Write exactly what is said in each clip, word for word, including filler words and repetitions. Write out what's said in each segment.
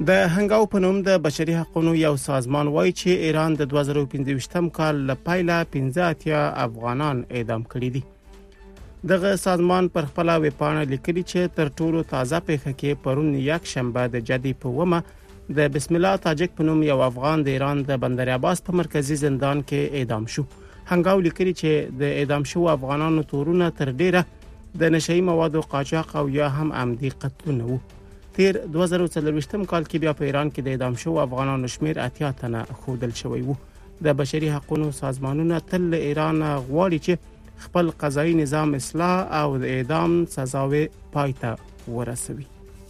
د هنګاو په نوم د بشري حقوقو یو سازمان وایي چې ایران د دوه زره پنځه کال له پیله پنځه اتیا افغانان اعدام کړي دي. دغه سازمان پر خپل ویبپاڼه لیکلي چې تر ټولو تازه پیښه کې پرون یک شنبه د جدي په ومه د بسم الله تاجک په نوم یو افغان د ایران د بندر عباس په مرکزی زندان کې اعدام شو. هنګاو لیکلي چې د اعدام شو افغانانو تورونه تر ډیره د نشئی موادو قاچاق او یا هم عمدي قتلونه وو. تیر دوه زره څلور کال کې بیا په ایران کې د اعدام شو افغانانو شمیر اتیا تنه خودل شوی وو. د بشري حقوقو سازمانونه تل ایران غواړي چې خپل قضایي نظام اصلاح او د اعدام سزاوي پایته ورسوي.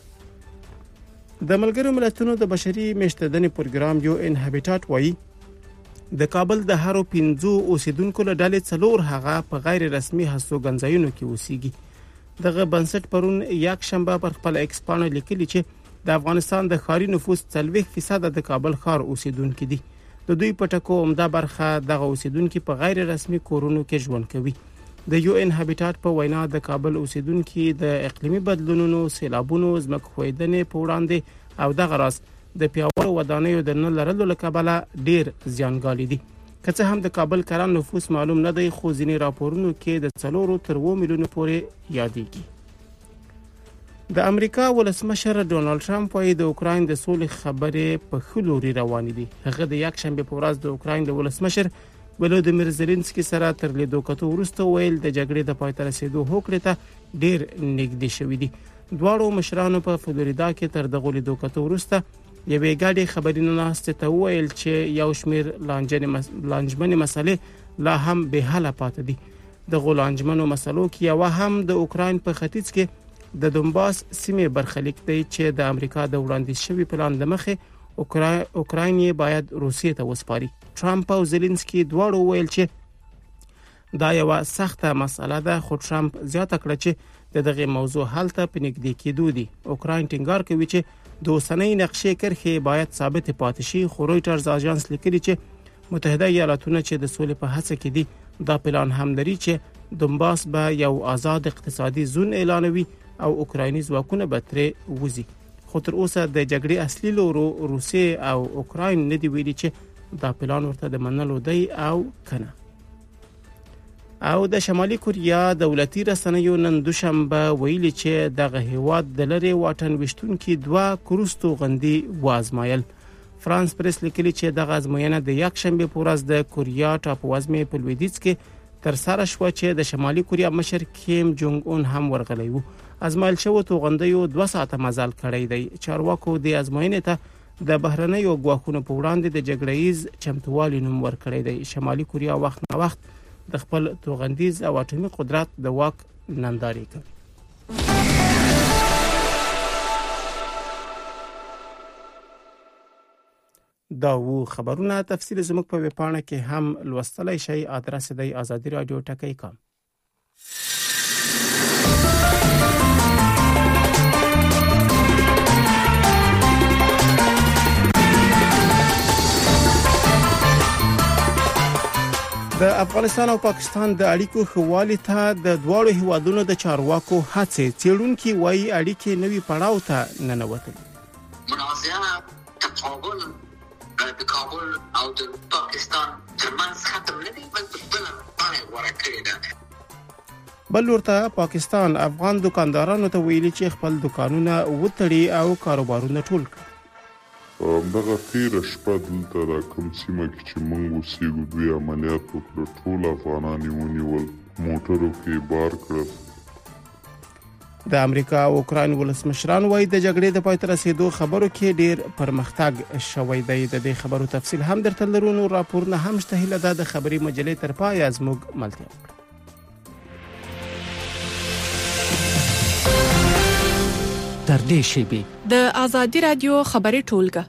د ملګرو ملتونو د بشري مشتدنې پروګرام یو ان هابیټاټ وایي د کابل د هرو پنځو اوسیدونکو له ډلې څلور هغه په غیر رسمي هستوګنځایونو کې اوسېږي. دغه بنسټ پرون یک شنبه پر خپل ایکس پاڼه لیکلي چې د افغانستان د ښاري نفوس څلوېښت فیصد د کابل ښار اوسیدونکو دي. د دوی په ټکو عمده برخه دغه اوسیدونکو په غیر رسمي کورونو کې ژوند کوي. د یو ان هابیټاټ په وینا د کابل اوسیدونکو د اقلیمي بدلونونو، سیلابونو، ځمکښویدنې په وړاندې او دغه راز د پیاوړو ودانیو د نه لرلو له کبله ډیر زیانګالي دي. که څه هم د کابل کلن نفوس معلوم نه دی، خو ځینې راپورونو کې د څلورو تر اووه میلیونو پورې یادېږي. د امریکا ولسمشر ډونالد ټرمپ وايي د اوکراین د سولې خبرې په ښه لوري روانې دي. هغه د یک شنبه په ورځ د اوکراین د ولسمشر ولودیمیر زيلنسکي سره تر لیدو کتو وروسته ویل د جګړې د پای ته رسیدو هوکړې ته ډیر نږدې شوې دي. دواړو مشرانو په فلوریدا کې تر دغه لیدو کتو وروسته یوې ګډې خبرینو ناسته ته ویل چې یو شمیر لانجمنې مسلې لا هم به حل پاتې دي. د غولانجمنو مسلو کې یو هم د اوکراین په ختیځ کې د دونباس سیمې برخلیک دی چې د امریکا د وړاندیز شوی پلان د مخه اوکراین باید روسیې ته وسپاري. ټرمپ او زيلنسکي دواړو ویل چې دا یو سخته مسله ده، خو ټرمپ زیاته کړه چې د دغه موضوع حل ته په نږدې کېدو دي. اوکراین ټینګار کوي چې د اوسنۍ نقشې کرښې باید ثابت پاتې شي، خو رويټرز اژانس لیکلي چې متحده ایالاتونه چې د سولې په هڅه کې دي دا پلان هم لري چې دونباس به یو آزاد اقتصادي زون اعلانوي او اوکرایني ځواکونه به ترې وځي. خو تر اوسه د جګړې اصلي لورو روسیې او اوکراین نه دی ویلي چې دا پلان ورته د منلو دی او کنه. او د شمالي کوریا دولتي رسنیو نن دوشنبه ویلي چې دغه هیواد د لری واټن وشتونکو دوه کروستو غندي وازمایل. فرانس پریس لیکلي چې دغه ازموینه د یک شنبه په ورځ د کوریا ټاپووزمې په لویدیځ کې تر سره شو چې د شمالي کوریا مشر کیم جونګ اون هم ورغلی وو. ازمایل شو توغندیو دوه ساعته مزل کړی دی. چارواکو د ازموینې ته د بهرنیو غواخونو په وړاندې د جګړهیز چمتووالي نوم ورکړی دی. شمالي کوریا وخت نه وخت د خپل توغندیز او اټومي قدرت د واک ننداري کوي. دا وو خبرونه. تفصیل زموږ په ویبپاڼه کې هم لوستلای شئ. ادرس دی آزادی رادیو ټکی کام. د افغانستان او پاکستان د اړیکو خوالي ته د دواړو هیوادونو د چارواکو هڅې څېړونکي وایي اړیکې نوي پړاو ته ننوتلې. منازعه تقابل د کابل او د پاکستان ترمنځ ختم نه دي، بلکې بل باندې ورکړي ده. بل ورته پاکستان افغان دکاندارانو ته ویلي چې خپل دکانونه وتړي او کاروبارونه ټول کړي. دغه تیره شپه دلته د کوم سیمه کې چې موږ اوسېږو دوی عملیات وکړه، ټول افغانان یې ونیول، موټرو کې بار کړل. د امریکا او اوکراین ولسمشران وایي د جګړې د پای ته رسیدو خبرو کې ډیر پرمختګ شوی دی. د دې خبرو تفصیل هم درته لرو. نو راپورونه هم شته. هیله ده د خبري مجلې تر پای زموږ ملتیا وکړي. تر دې شیبې د آزادی رادیو خبري ټولګه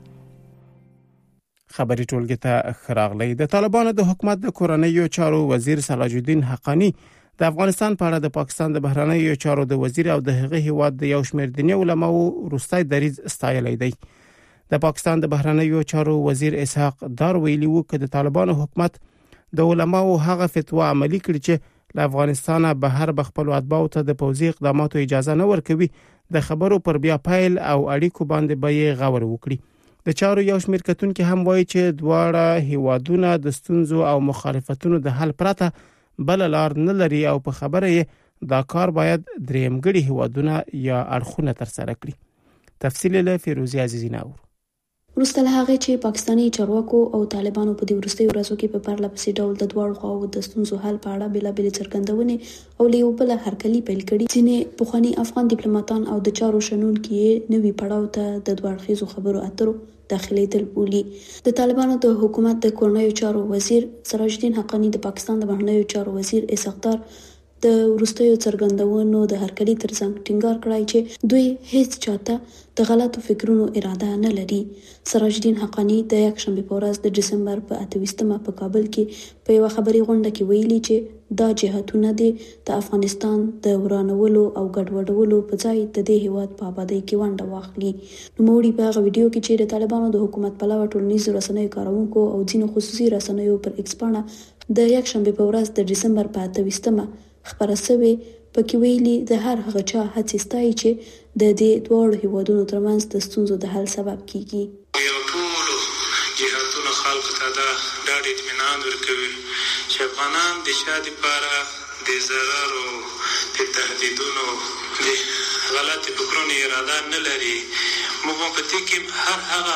خبري ټولګه ته خراغلی. د طالبانو د حکومت د کورنیو چارو وزیر صلاح الدین حقانی د افغانستان په اړه د پاکستان د بهرنیو چارو د وزیر او د هغه هیواد د یو شمېر دنیا علماو روستای دریځ ستایلی دی. د پاکستان د بهرنیو چارو وزیر اسحاق دار ویلي وو چې د طالبانو حکومت د علماو هغه فتوا عملی کړي چې له افغانستان بهر بخپل اتباعو ته د پوځي اقداماتو اجازه نه ورکوي. د خبرو پر بیا پایل او اړیکو باندې به یې غور وکړي. د چارو یو شمېر کتونکي هم وایي چې دواړه هیوادونه د ستونزو او مخالفتونو د حل پرته بل لار نه لري او په خبره یې دا کار باید درېمګړي هیوادونه یا اړخونه ترسره کړي. تفصیل له فیروزی عزیزی ناور. وروسته له هغې چې پاکستاني چارواکو او طالبانو په دې وروستیو ورځو کې په پرله پسې ډول د دواړو خواوو د ستونزو حل په اړه بېلابېلې څرګندونې او له یو بله هرکلي پیل کړي. ځینې پخواني افغان ډیپلوماتان او د چارو شنونکي یې نوي پړاو ته د دوه اړخیزو خبرو اترو داخلېدل بولي. د طالبانو د حکومت د کورنیو چارو وزیر سراج الدین حقانی د پاکستان د بهرنیو چارو وزیر اسحاقدار د وروستیو څرګندونو د هرکلي ترڅنګ ټینګار کړی چې دوی هیڅ چاته د غلطو فکرونو اراده نه لري. سراج الدین حقانی د یکشنبه په ورځ د دسمبر په اتهمه په کابل کې په یو خبري غونډه کې ویلي چې دا جهاتونه د افغانستان د ورانولو او ګډوډولو په ځای د دې هیواد په آبادی کې ونډه واخلي. نوموړي په هغه ویډیو کې چې د طالبانو د حکومت پلوه ټولنیزو رسنیو کارونکو او ځینو خصوصي رسنیو پر ایکس پاڼه د یکشنبه په ورځ د دسمبر په اتهمه خبره سوې پکې ویلي د هر هغه چا هڅې ستایي چې د دې دواړو هیوادونو ترمنځ د ستونزو د حل سبب کیږي. یو ټولو جهاتونو خلکو ته دا ډاډ اطمینان ورکوي چې افغانان د چا دپاره د ضرر او د تهدیدونو د غلطې فکرونو اراده نه لري. موږ په دې کې هر هغه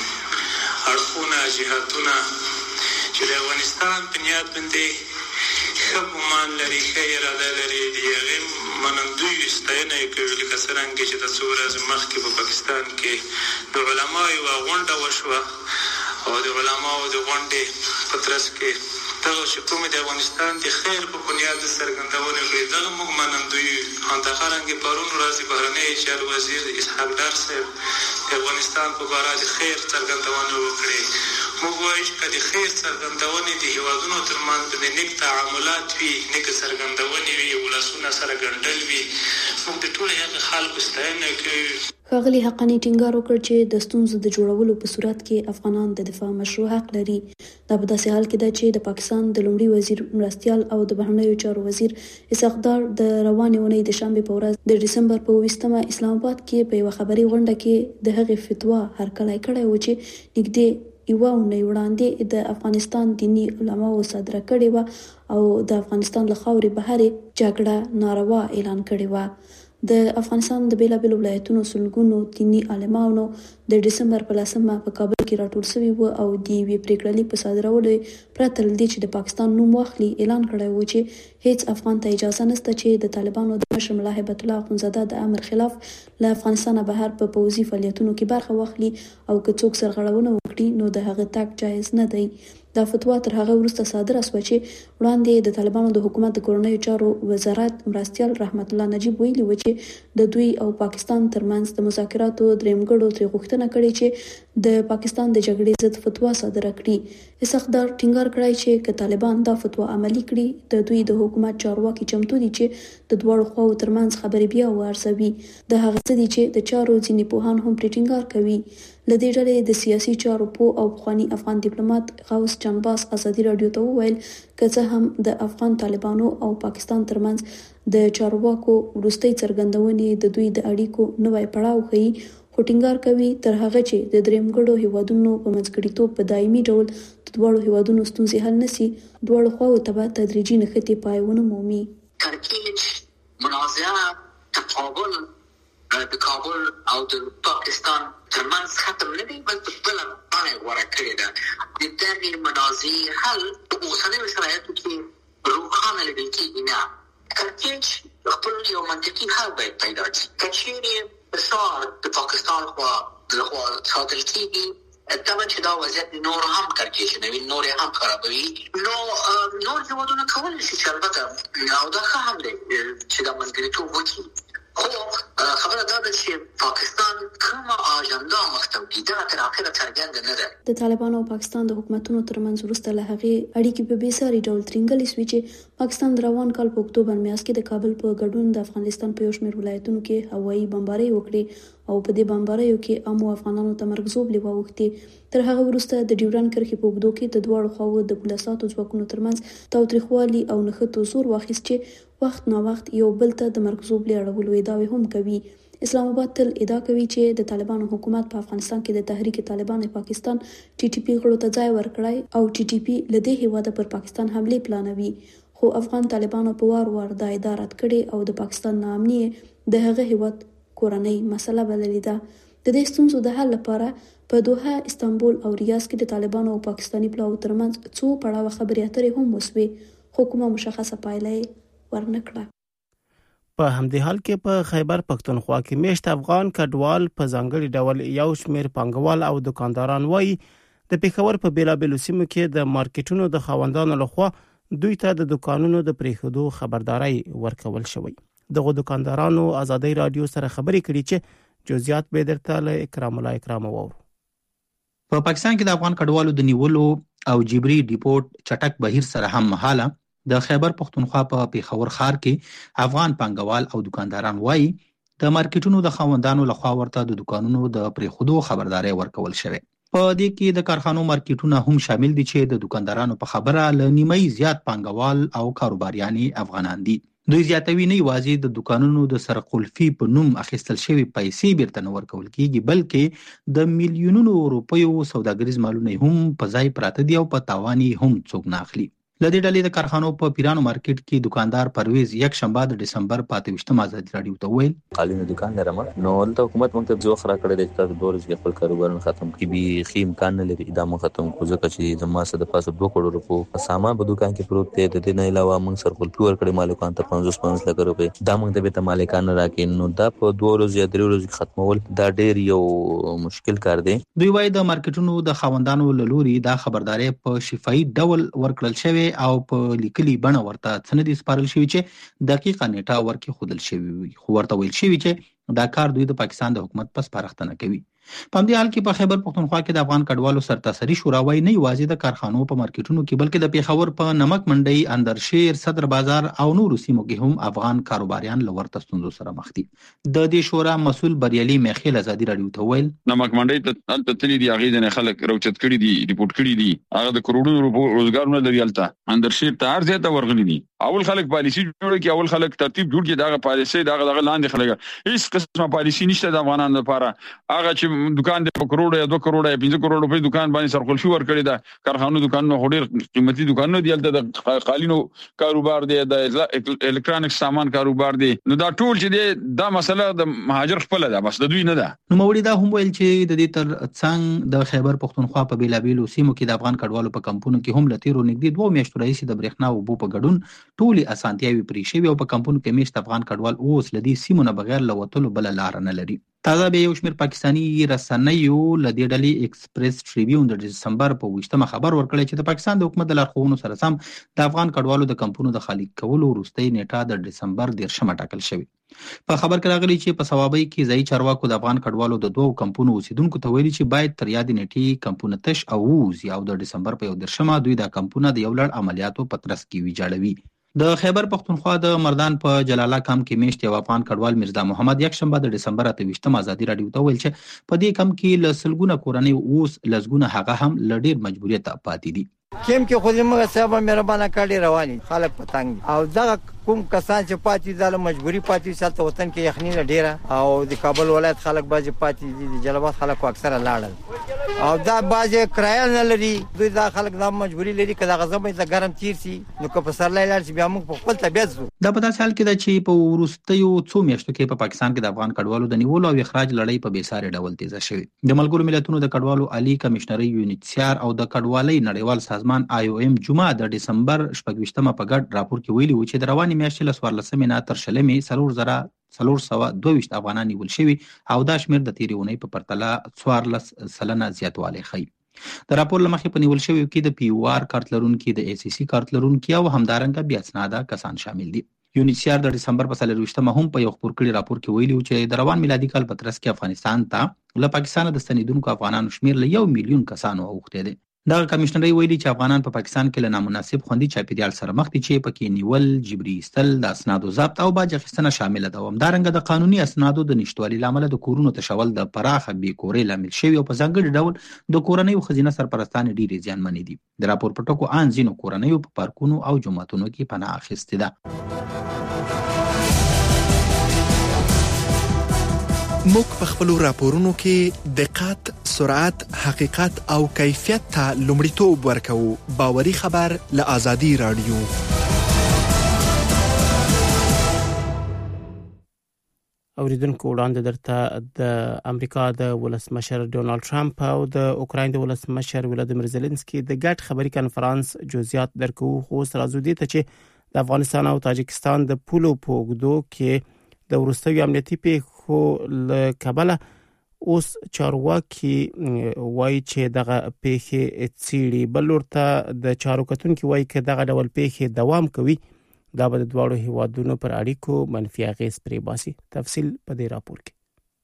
اړخونه جهاتونه چې د افغانستان په نیت باندې ښه ګمان لري، ښه اراده لري، د هغې منندویو ستاینه یې کوي. لکه څرنګه چې د څو ورځې مخکې په پاکستان کې د علماو یوه غونډه وشوه او د علماو د غونډې په ترڅ کې دغه چې کومې د افغانستان د خیر په بنیاد څرګندونې کړې، دغه موږ منندوی یو. همدغرانګې پرون ورځ بهرنیو چارو وزیر اسحاقدار صاحب د افغانستان په باره د خیر څرګندونې وکړې. موږ وایو چې که د خیر څرګندونې د هیوادونو ترمنځ باندې نیک تعاملات وي، نیکه څرګندونې وي، ولسونه سره ګنډل وي، موږ د ټولو هغه خلکو ستاینه کوو. ښاغلي حقانی ټینګار وکړ چې د ستونزو د جوړولو په صورت کې افغانان د دفاع مشروع حق لري. دا په داسې حال کې ده چې د پاکستان د لومړي وزیر مرستیال او د بهرنیو چارو وزیر اسحاقدار د روانې اونۍ د شنبې په ورځ د دسمبر په اوویشتمه اسلام آباد کې په یوه خبري غونډه کې د هغې فتوا هرکلی کړی و چې نږدې یوه اونۍ وړاندې د افغانستان دیني علماو صادره کړې وه او د افغانستان له خاورې بهرې جګړه ناروا اعلان کړې وه. د افغانستان د بیلابیلو ولایتونو سلګونو دیني عالمانو د دسمبر په لسمه په کابل کې راټول شوي وو او د یوې پریکړه لیک په صادرولو پرته له دې چې د پاکستان نوم واخلي اعلان کړی و چې هیڅ افغان ته اجازه نشته چې د طالبانو د مشر ملا هیبت الله اخندزاده د امر خلاف له افغانستانه بهر په پوځي فعالیتونو کې برخه واخلي او که څوک سرغړونه وکړي نو د هغه تګ جایز نه دی. دا فتوا تر هغه وروسته صادره شوه چې وړاندې د طالبانو د حکومت د کورنیو چارو وزارت مرستیال رحمت الله نجیب ویلي و چې د دوی او پاکستان ترمنځ د مذاکراتو درېمګړو ترې غوښتنه کړې چې د پاکستان د جګړې ضد فتوا صادره کړي. اسحاقدار ټینګار کړی چې که طالبان دا فتوا عملي کړي د دوی د حکومت چارواکي چمتو دي چې د دواړو خواو ترمنځ خبرې بیا وارزوي. د هغه څه دي چې د چارو ځینې پوهان هم پرې ټینګار کوي. له دې ډلې د سیاسي چارو پوه او پخواني افغان ډیپلوماټ غوث جانباز ازادي راډیو ته وویل که څه هم د افغان طالبانو او پاکستان ترمنځ د چارواکو وروستۍ څرګندونې د دوی د اړیکو نوی پړاو ښیي، خو ټینګار کوي تر هغه چې د درېمګړو هیوادونو په منځګړیتوب په دایمي ډول د دواړو هیوادونو ستونزې حل نشي، دواړو خواوو ته به تدریجي نښتې پای ونه مومي. کړکېچ، منازعه، تقابل د کابل او د پاکستان ترمنځ ختم نه دی بلکې بله بڼه یې غوره کړې ده. د دغې منازعې حل په اوسنیو شرایطو کې روښانه لیدل کېږي نه. کړکېچ خپل یو منطقي حل باید پیدا کړي. که چیرې فشار د پاکستان خوا لخوا ساتل کېږي طبعا چې دا وضعیت نور هم کړکېچنوي، نور یې هم خرابوي، نو نور هېوادونه کولی شي چې البته او دا ښه هم دی چې دا منځګړیتوب وکړي. خو خبره دا ده چې پاکستان کومه اجنډا مخته وړي دا تر اخره څرګنده نه ده. د طالبانو او پاکستان د حکومتونو ترمنځ وروسته له هغې اړیکې په بېساري ډول ترینګلې شوې چې پاکستان د روان کال په اکتوبر میاشت کې د کابل په ګډون د افغانستان په یو شمېر ولایتونو کې هوایي بمبارۍ وکړې او په دې بمباریو کې عامو افغانانو ته مرګ ژوبلې واوښتې. تر هغه وروسته د ډیورنډ کرښې په اوږدو کې د دواړو خواوو د پولیساتو ځواکونو ترمنځ تاوتریخوالي او نښتو زور واخیست چې وخت نا وخت یو بل ته د مرګ ژوبلې اړولو ادعاوې هم کوي. اسلام آباد تل ادعا کوي چې د طالبانو حکومت په افغانستان کې د تحریک طالبان پاکستان ټي ټي پی غړو ته ځای ورکړی او ټي ټي پی له دې هیواده پر پاکستان حمله پلانوي، خو افغان طالبانو په وار وار دا ادعا رد کړې او د پاکستان ناامني د هغه هیواد کورنۍ مسله بللې ده. د دې ستونزو د حل لپاره په دوحه، استانبول او ریاض کې د طالبانو او پاکستاني پلاوو ترمنځ څو پړاوه خبرې اترې هم وسوې، خو کومه مشخصه پایله ورنکړه. په همدې حال کې په خیبر پښتونخوا کې میشت افغان کډوال په ځانګړي ډول یو شمېر پانګوال او دکانداران وایي د پېښور په بیلابېلو سیمو کې د مارکیټونو د خاوندانو لخوا دوی ته د دکانونو د پریښودو خبرداري ورکول شوی. دغه دکاندارانو ازادي رادیو سره خبرې کړي چې جزئیات به درته له اکرام الله اکرام وورو. په پاکستان کې د افغان کډوالو د نیولو او جبري ډیپورت چټک بهیر سره هم مهاله د خیبر پښتونخوا په پېښور ښار کې افغان پانګوال او دکانداران وایي د مارکیټونو د خاوندانو لخوا ورته د دکانونو د پریښودو خبرداري ورکول شوی. په دې کې د کارخانو مارکیټونه هم شامل دي چې د دکاندارانو په خبره ل نیمه زیات پانګوال او کاروباریان افغانان دي. دوی زیاتوي نه یوازې د دکانونو د سرقلفي په نوم اخیستل شوی پیسې بیرته نه ورکول کیږي، بلکې د میلیونونو روپیو سوداګریز مالونه هم په ځای پراته دي او په تاوان هم څوک نه اخلي. لدې ډلې د کارخانو په پیرانو مارکیټ کې دکاندار پرویز یک شنبه د ډسمبر پاتويشتم ازادي رادیو ته ویل قالینو دکان لرم نو ولته حکومت موږ ته ځو خرا کړی د تاسو دورز کې خپل کاروبارونه ختم کی بي خیم کان لري ادامه ختم کو ځکه چې د ماسه د پاسه دوه کروڑ روپو سامان په دکان کې پروت دی. د دې نه علاوه موږ سرخل پیور کړی مالکان ته پنځوس پنځوس لک روپے دا موږ ته به مالکان راکې نو دا په دوه ورځې یا درې ورځې ختمول دا ډېر یو مشکل کار دی. دوی وايي د مارکیټونو د خاوندانو له لوري دا خبرداري په شفاهي ډول ورکړل شوی او په کلی بڼه ورته سندې سپارل شوی چې دقیقه نیټه ورکې خودل شوی وي، خو ورته ویل شوی چې دا کار دوی د پاکستان د حکومت په سپارښتنه کوي. په همدې حال کې په خیبر پښتونخوا کې د افغان کډوالو سرتاسري شورا وايي نه یوازې د کارخانو په مارکیټونو کې بلکې د پېښور په نمک منډي، اندرشیر، صدر بازار او نورو سیمو کې هم افغان کاروباریان له ورته ستونزو سره مخ دي. د دې شورا مسؤل بریالي میخیل ازادي رادیو ته ویل نمک منډي ته تل تللی دی هغه د خلک روچت کړي دي، ریپورت کړي دي، هغه د کروڑونو روپو روزګارونه لري. الته اندرشیر ته ارزه ته ورغلي دي. اول خلک پالیسی جوړ کړي، اول خلک ترتیب جوړ کړي، دغه پالیسی دغه دغه لاندې خلک هیڅ قسمه پالیسی نشته د افغانانو لپاره. هغه چې دکان د کروڑ یا دوه کروڑ یا پنځه کروڑ روپے دکان باندې سرخلفي ور کړی دا کارخانو دکانونو هډیر قیمتي دکانونه دی، د قالینو کاروبار دی، د الکترونیک سامان کاروبار دی. نو دا ټول چې دی دا مسله د مهاجر خپل ده، بس د دوی نه ده. نو موري دا هم ویل چې د دې تر څنګ د خیبر پښتونخوا په بیلابیلو سیمو کې د افغان کډوالو په کمپونو کې هم لتیرو نږدې دوه میاشتو راځي د برېښنا او بو په ګډون ټولي اسانتیاوي پرې شوی او په کمپونو کې میشت افغان کډوال اوس لدی سیمو نه بغیر لوتلو بل لار نه لري. تازه به یو شمېر پاکستاني رسنیو لدې ډلې ایکسپریس ټریبیون د دسمبر په ویشتمه خبر ورکړی چې د پاکستان د حکومت د لارښوونو سره سم د افغان کډوالو د کمپونو د خالي کولو وروستۍ نیټه د دسمبر دیرشمه ټاکل شوې. په خبر کې راغلی چې په ثوابي کې ځای چارواکو د افغان کډوالو د دوه کمپونو اوسیدونکو ته ویلي چې باید تر یاد نیټې کمپونه تش او ووزي او د دسمبر په یو دیرشمه دوی د کمپونه د یو لړ عملیاتو په ترڅ کې ویجاړوي. د خیبر پښتونخوا د مردان په جلاله کم کې میشت یو افغان کډوال مرزا محمد یک شنبه د دسمبر اتويشتم ازادي رادیو ته ویل چې په دې کم کې ل سلګونه کورنۍ اوس لزګونه هغه هم ل ډیر مجبوریت پاتې دي. کیم کې خو زموږ صاحب مهربانه کړي رواني خلک پتنګ او دا کوم کسان چې پاتې ځاله مجبوری پاتې سالته وطن کې یخنی ډیره او د کابل ولایت خلک باز پاتې دي، د جلبات خلک اکثره لاړل او دا باز کرایه نه لري. دوی دا خلک دا مجبوری لري کله غزمه د ګرم تیر سي نو که په سر لاله چې بیا موږ په خپل طبيعت زو. دا په داسې حال کې ده چې په ورستیو څو میاشتو کې په پاکستان کې د افغان کډوالو د نیولو او اخراج لړۍ په بیسارې ډول تیزه شوې. د ملګرو ملتونو د کډوالو عالی کمشنري یونیسیار او د کډوالۍ نړیوال سازمان آی او ایم جمعه د دسمبر شپږویشتمه په ګډ راپور کې ویلي و چې د رواني میاشتې له څوارلسمې نه تر شلمې څلور زره څلور سوه دوه ویشت افغانان نیول شوي او دا شمېر د تېرې اونۍ په پرتله څوارلس سلنه زیاتوالی ښیي. د راپور له مخې په نیول شویو کې د پی او آر کارت لرونکي، د ای سی سی کارت لرونکي او همدارنګه بې اسناده کسان شامل دي. یونیسیار د دسمبر په څلرویشتمه هم په یو خپور کړي راپور کې ویلي و چې د روان میلادي کال په ترڅ کې افغانستان ته له پاکستانه د ستنېدونکو افغانانو شمېر له یو میلیون کسانو اوښتی دی. دغه کمشنري ویلي چې افغانان په پاکستان کې له نامناسب خوندي چاپیریال سره مخ دي چې پکې نیول، جبري ایستل، د اسنادو ضبط او باج اخیستنه شامله ده. همدارنګه د قانوني اسنادو د نشتوالي له امله د کورونو تشول د پراخه بې کورۍ لامل شوي او په ځانګړي ډول د کورنیو ښځینه سرپرستانې ډېرې زیانمنې دي. د راپور په ټکو ان ځینو کورنیو په پارکونو او جوماتونو کې پناه اخیستې ده. موږ په خپل راپورونو کې دقت، سرعت، حقیقت او کیفیت ته لومړیتوب ورکوو. باوري خبر له آزادي رادیو. اوریدونکو وړاندې درته د امریکا د ولسمشر ډونالد ټرمپ او د اوکراین د ولسمشر ولادیمیر زيلنسکي د ګډ خبري کانفرنس جزئیات درکو. خو سرازو دي ته چې د افغانستان او تاجکستان د پولو پوګدو کې د ورستوي امنیتي پیښو له کبله اوس چارواکي وایي چې دغه پیښې څیړي. بل ورته د چارو کتونکو وایي چې دغه ډول پیښې دوام کوي دا به د دواړو هیوادونو پر اړیکو منفي اغیز پرې باسي. تفصیل په دې راپور کې.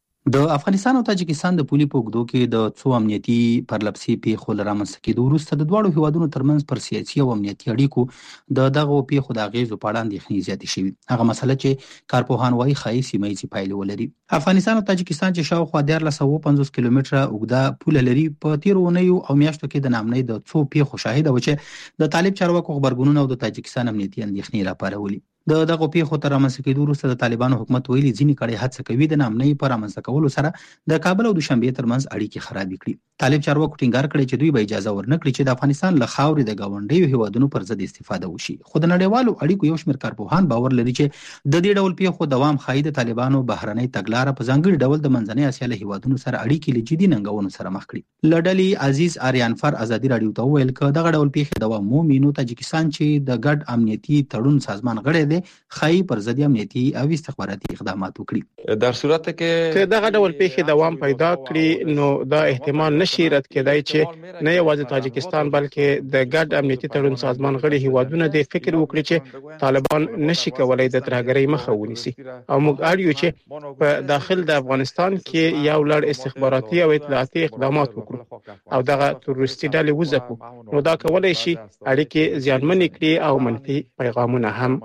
د افغانستان او تاجکستان د پولي پوګدو کې د څو امنیتي پرلپسې پیښو لرامنځته کېدو وروسته د دواړو هیوادونو ترمنځ پر سیاسي او امنیتي اړیکو د دغه پیښو د اغیزو په اړه اندېښنې زیاتې شوې. هغه مسله چې کارپوهان وایي ښایي سیمه ییزې پایلې ولري. افغانستان او تاجکستان چې شاوخوا دیارلس سوه پنځوس کیلومتره اوږده پوله لري په تیرو اونیو او میاشتو کې د ناامنۍ د څو پیښو شاهده و چې د طالب چارواکو خبرګونونه او د تاجکستان امنیتي اندېښنې راپارولې. د دغه پیښو تر رامنځته کېدو وروسته د طالبانو حکومت ویلي ځینې کړي هڅه کوي د ناامنۍ په رامنځته کولو سره د کابل او دوشنبې ترمنځ اړیکې خرابې کړي. طالب چارواکو ټینګار کړی چې دوی به اجازه ورنکړي چې د افغانستان له خاورې د ګاونډیو هیوادونو پر ضد استفاده وشي. خو د نړیوالو اړیکو یو شمېر کارپوهان باور لري چې د دې ډول پیښو دوام ښایي د طالبانو بهرنۍ تګلاره په ځانګړي ډول د منځنۍ اسیا له هیوادونو سره اړیکې له جدي ننګونو سره مخ کړي. له ډلې عزیز آریانفر ازادي رادیو ته وویل چې دغه ډول پیښې دوام مومي نو تاجکستان چې د ګډ امنیتي تړون سازمان غړی دی ښایي پر ضد امنیتي او استخباراتي اقدامات وکړي. در صورت کې دغه ډول پیښې دوام پیدا کړي نو دا احتمال نشي رد کېدای چې نه یوازې تاجکستان بلکې د ګډ امنیتي تړون سازمان غړي هیوادونه د فکر وکړي چې طالبان نشي کولای د ترهګرۍ مخه ونیسي او موږ اړ یو چې په داخل د افغانستان کې یو لړ استخباراتي او اطلاعاتي اقدامات وکړو او دغه تروریستي ډلې وځپو نو دا کولای شي اړیکې زیانمنې کړي او منفي پیغامونه هم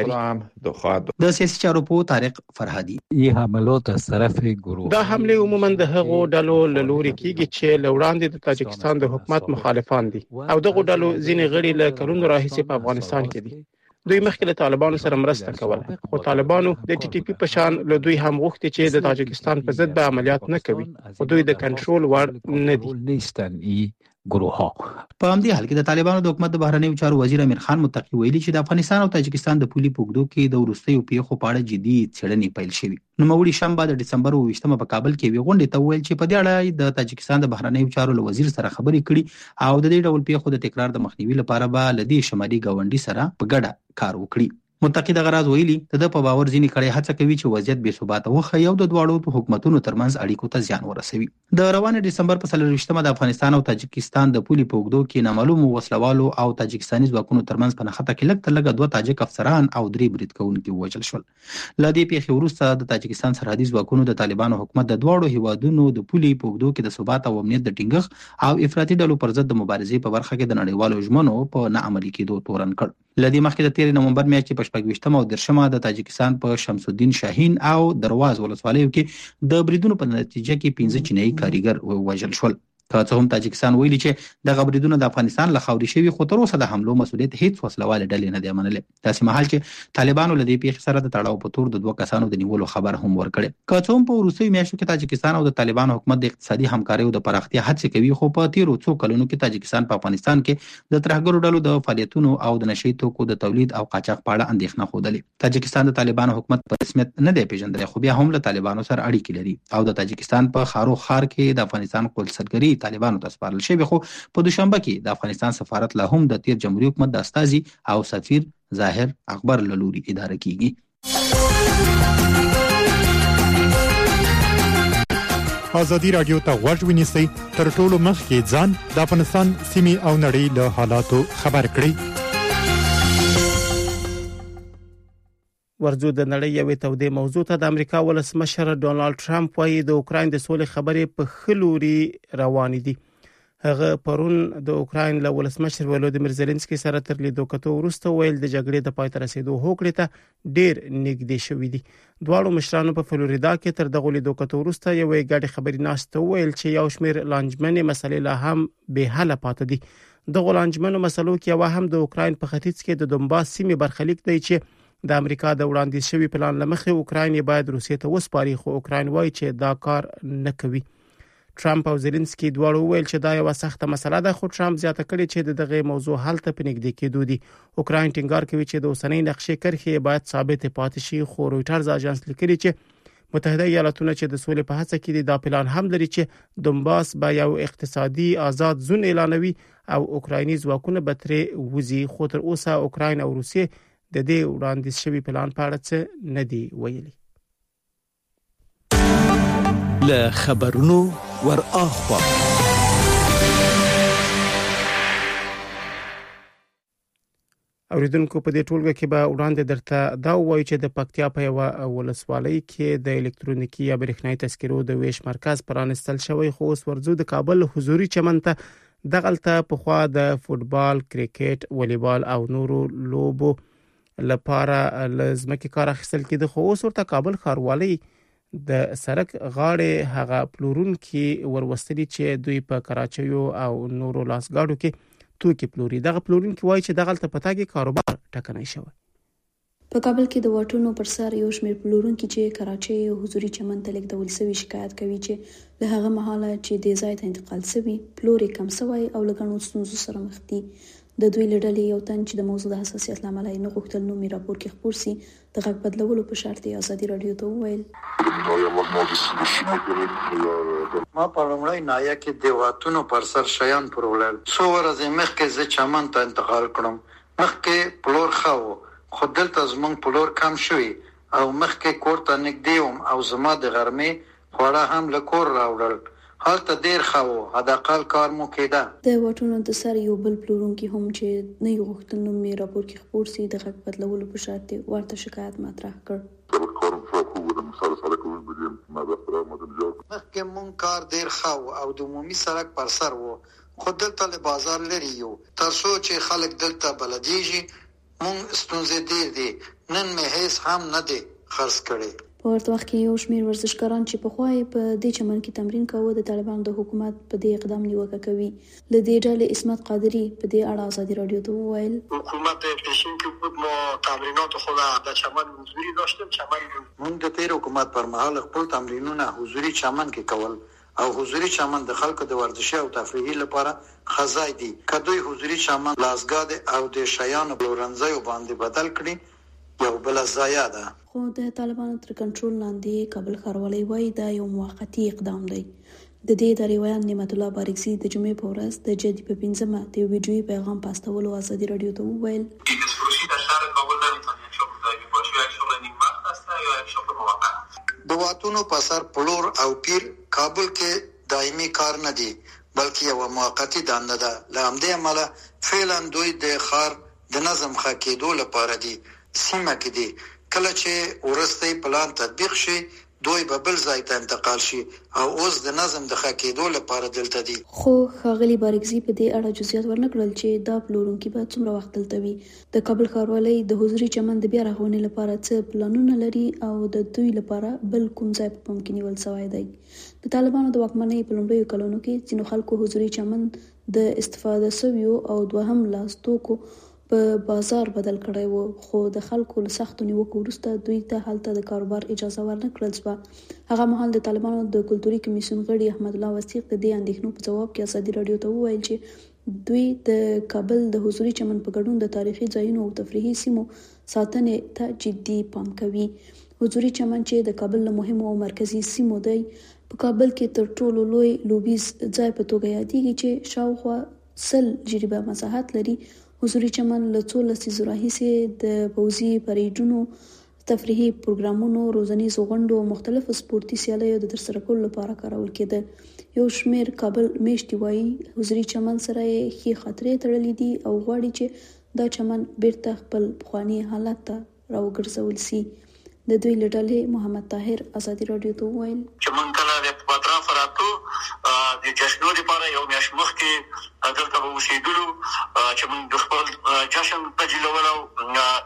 ولري. د سیاسي چارو په طارق فرهادي یې حملات از طرف گروه دا حمله عموما د هغو ډلو له لوري کیږي چې لوړاندې د تاجکستان د حکومت مخالفان دي او دغه ډلو ځینې غړي له کلونو راهیسې په افغانستان کې دي. دوی مخکې له طالبانو سره مرسته کوله خو طالبانو د ټي ټي پی په شان له دوی هم غوښتي چې د تاجکستان په ضد به عملیات نه کوي او دوی د کنټرول وړ نه دي. گروه ها په همدې حال کې د طالبانو د حکومت د بهرنیو چارو وزیر امیر خان متقی ویلي چې د افغانستان او تاجکستان د پولي پوګدو کې د وروستیو پیښو په اړه جدي څېړنې پیل شوې. نوموړي شنبه د ډسمبر اوه ویشتمه په کابل کې یوې غونډې ته وویل چې په دې اړه د تاجکستان د بهرنیو چارو له وزیر سره خبرې کړي او د دې ډول پیښو د تکرار د مخنیوي لپاره به له دې شمالي ګاونډي سره په ګډه کار وکړي. متقی د غراز ویلي د په باور ځینې کړي هڅه کوي چې وضعیت بې ثباته وخی او د دواړو حکومتونو ترمنځ اړیکو ته زیان ورسوي. د روانه ډسمبر په څلور ویشتمه د افغانستان او تاجکستان د پولي پوګدو کې نامعلومو وسلوالو او تاجکستاني ځواکونو ترمنځ په نښته کې لږ تر لږه دوه تاجک افسران او درې برید کوونکي ووژل شول. له دې پیښې وروسته د تاجکستان سرحدي ځواکونو د طالبانو حکومت د دواړو هیوادونو د پولي پوګدو کې د ثبات او امنیت د ټینګښت او افراطي ډلو پر ضد د مبارزې په برخه کې د نړیوالو ژمنو په نه عملي کېدو تورن کړ. لدې مخکې د تیر نومبر میاشتې په شپږ ویشتمه او درشمه د تاجکستان په شمس الدین شاهین او درواز ولسوالیو کې د بریدونو په نتیجه کې پنځه چینایي کاریګر ووژل شول. که څه هم تاجکستان ویلي چې دغه بریدونه د افغانستان له خاورې شوي خو تر اوسه د حملو مسؤلیت هیڅ وسلوالې ډلې نه دی منلې. داسې مهال چې طالبانو له دې پیښې سره د تړاو په تور د دوه کسانو د نیولو خبر هم ورکړی. که څه هم په وروستیو میاشتو کې تاجکستان او د طالبانو حکومت د اقتصادي همکارۍ د پراختیا هڅې کوي خو په تیرو څو کلونو کې تاجکستان په افغانستان کې د ترهګرو ډلو د فعالیتونو او د نشئی توکو د تولید او قاچاق په اړه اندېښنه ښودلې. تاجکستان د طالبانو حکومت په رسمیت نه دی پیژندلی خو بیا هم له طالبانو سره اړیکې لري او د تاجکستان په خارو خار کې د افغانستان قونسلګري طالبانو ته سپارل شوی خو په دوشنبه کې د افغانستان سفارت لا هم د تیر جمهوریت حکومت د استازي او سفیر ظاهر اکبر له لوري اداره کیږي. آزادي رادیو ته غوږ ونیسئ تر ټولو مخکې ځان د افغانستان سیمې او نړۍ له حالاتو خبر کړئ. ورځو د نړۍ یوې تودې موضوع ته د امریکا ولسمشر ډونالد ټرمپ وايي د اوکراین د سولې خبرې په خلوري روانې دي. هغه پرون د اوکراین له ولسمشر ولادیمیر زيلنسکي سره تر لیدو کتو وروسته ویل د جګړې د پای ته رسیدو هوکړې ته ډیر نږدې شوې دي. دواړو مشرانو په فلوریدا کې تر دغه لیدو کتو وروسته یوې ګډې خبري ناشته ویل چې یو شمېر لانجمنې مسلې لا هم به حل پاتې دي. د غلانجمنو مسلو کې یو هم د اوکراین په ختیځ کې د دونباس سیمې برخلیک دی چې د امریکا د وړاندیز شوی پلان لمخې اوکراین باید روسیې ته وسپاري، خو اوکراین وایي چې دا کار نه کوي. ټرمپ او زيلنسکي دواړو ویل چې دا یو سخته مسله ده، خو ټرمپ زیاته کړې چې دغه موضوع حل ته پنځګدي کېدو دي. اوکراین ټینګار کوي چې د اوسنۍ نقشې کرښې باید ثابت پاتې شي، خو رويټرز اژانس لیکلي چې متحده ایالاتونه چې د سولې په هڅه کې دي دا پلان هم لري چې دونباس به یو اقتصادي آزاد زون اعلانوي او اوکرایني ځواکونه به ترې وځي، خو تر اوسه اوکراین او روسیې د دې وړاندیز شوی پلان په اړه څه نه دی ویلي. له خبرونو ور اخوا اوریدونکو په دې ټولګه کې به وړاندې درته دا وایي چې د پکتیا په یو ولسوالۍ کې د الکترونیکي یا برېښنايي تذکرو د ویش مرکز پرانستل شوی، خو اوس ورځو د کابل حضوري چمن ته دغلته په خوا د فوتبال، کرکټ، والیبال او نورو لوبو لپاره لزمکه کار اخیستل کېده، خو اوس ورته کابل ښاروالۍ د سړک غاړې هغه پلورونکي وروستلي چې دوی په کراچۍ او نورو لاسګاډو کې توکي پلوري. دغه پلورونکي وایي چې دغلته پتاګي کاروبار ټکنۍ شوی. په کابل کې د واټونو پر سر یو شمېر پلورونکي چې کراچۍ او حضوري چمن ته لیږدول شوي شکایت کوي چې له هغه مهاله چې د ځای ته انتقال شوي پلور کم شوی او له ګڼو ستونزو سره مخ دي. د دوی لړلې یو تن چې د موضوع د حساسیت لامل یې نه غوښتل نومي راپور کې خپور سي د غږ بدلولو په شرط یې ازادي رادیو ته وویل. ما په لومړی نایا کې د واټونو پر سر شیان پرولل څو ورځې مخکې زه چمن ته انتقال کړم. مخکې پلور خاو خو دلته زمونږ پلور کم شوی او مخکې کور ته نږدې وم او زما د غرمې خواړه هم له کور راوړل. هلته ډیر خاو حداقل کار مو کېده. د واټونو د سر یو بل پلورونکي هم چې نه یو غوښتل نومي راپور کې خپور سي د غږ بدلولو په شرط ورته شکایت مطرح کړ. مخکې مونږ کار ډیر خاو او د عمومي سړک پر سر وو، خو دلته له بازار لري یو تر څو چې خلک دلته بلدیږي. مونږ ستونزې ډیر دي، نن مې هیڅ هم نه دی خرڅ کړی. په ورته وخت کې یو شمېر ورزشکاران چې په خوای په دې چمن کې تمرین کاوه د طالبانو د حکومت په دې اقدام نیوکه کوي. ل دې ډلې اسمت قادری په دې اړه ازادي رادیو ته وویل حکومت پیشین کې بود ما تمرینات خود در چمن حضوری داشتیم. چمن مونږ د تیر حکومت پر مهال خپل تمرینونه حضوری چمن کې کول او حضوری چمن د خلکو د ورزشي او تفریحي لپاره خزای دي. کدوې حضوری چمن لاسګاد او د شیانو پلورنځي باندې بدل کړي یو بل ضایع ده. خو د طالبانو تر کنټرول لاندې کابل ښاروالۍ وایي دا یو موقتی اقدام دی. د دې د ریوان نعمت الله بارکزي د جمعې په ورځ د جدي په پنځمه د ویډیوي پیغام پاستولو ازادي رادیو ته وویل د واټونو په سر پلور او پیر کابل کې دایمي کار نه دی بلکې یو موقتی دنده ده. له همدې امله فعلا دوی د ښار د نظم ښه کېدو لپاره دي. سیمه کې دي کله چې ورستۍ پلان تطبیق شي دوی به بل ځای ته انتقال شي او اوس د نظم د ښه کېدو لپاره دلته دي. خو ښاغلي بارکزي په دې اړه جزئیات ورنکړل چې دا پلورونکي به څومره وخت دلته وي. د کابل ښاروالۍ د حضوري چمن د بیا رغونې لپاره څه پلانونه لري او د دوی لپاره بل کوم ځای په پام کې نیول شوی دی. د طالبانو د واکمنۍ په لومړیو کلونو کې ځینو خلکو حضوري چمن د استفاده شویو او دوهم لاس توکو په بازار بدل کړی وو، خو د خلکو له سختو نیوکو وروسته دوی ته هلته د کاروبار اجازه ورنکړل شوه. هغه مهال د طالبانو د کلتوري کمیسیون غړي احمد الله وثیق د دې اندېښنو په ځواب کې ازادي رادیو ته وویل چې دوی د کابل د حضوري چمن په ګډون د تاریخي ځایونو او تفریحي سیمو ساتنې ته جدي پام کوي. حضوري چمن چې د کابل له مهمو او مرکزي سیمو دی په کابل کې تر ټولو لوی لوبیز ځای په توګه یادېږي چې شاوخوا سل جریبه مساحت لري. حضوري چمن له څو لسیزو راهیسې د پوځي پریډونو، تفریحي پروګرامونو، روزنیزو غونډو او مختلفو سپورتي سیالیو د ترسره کولو لپاره کارول کېده. یو شمېر کابل میشتي وایي حضوري چمن سره یې ښې خاطرې تړلې دي او غواړي چې دا چمن بیرته خپل پخواني حالت ته راوګرځول سي. د دوی له ډلې محمد طاهر ازادي رادیو ته وویل چې موږ کله د اطراف راتو د جشنونو لپاره یو میاشت مخکې دلته به اوسېدلو چې موږ د خپل جشن تجلیولو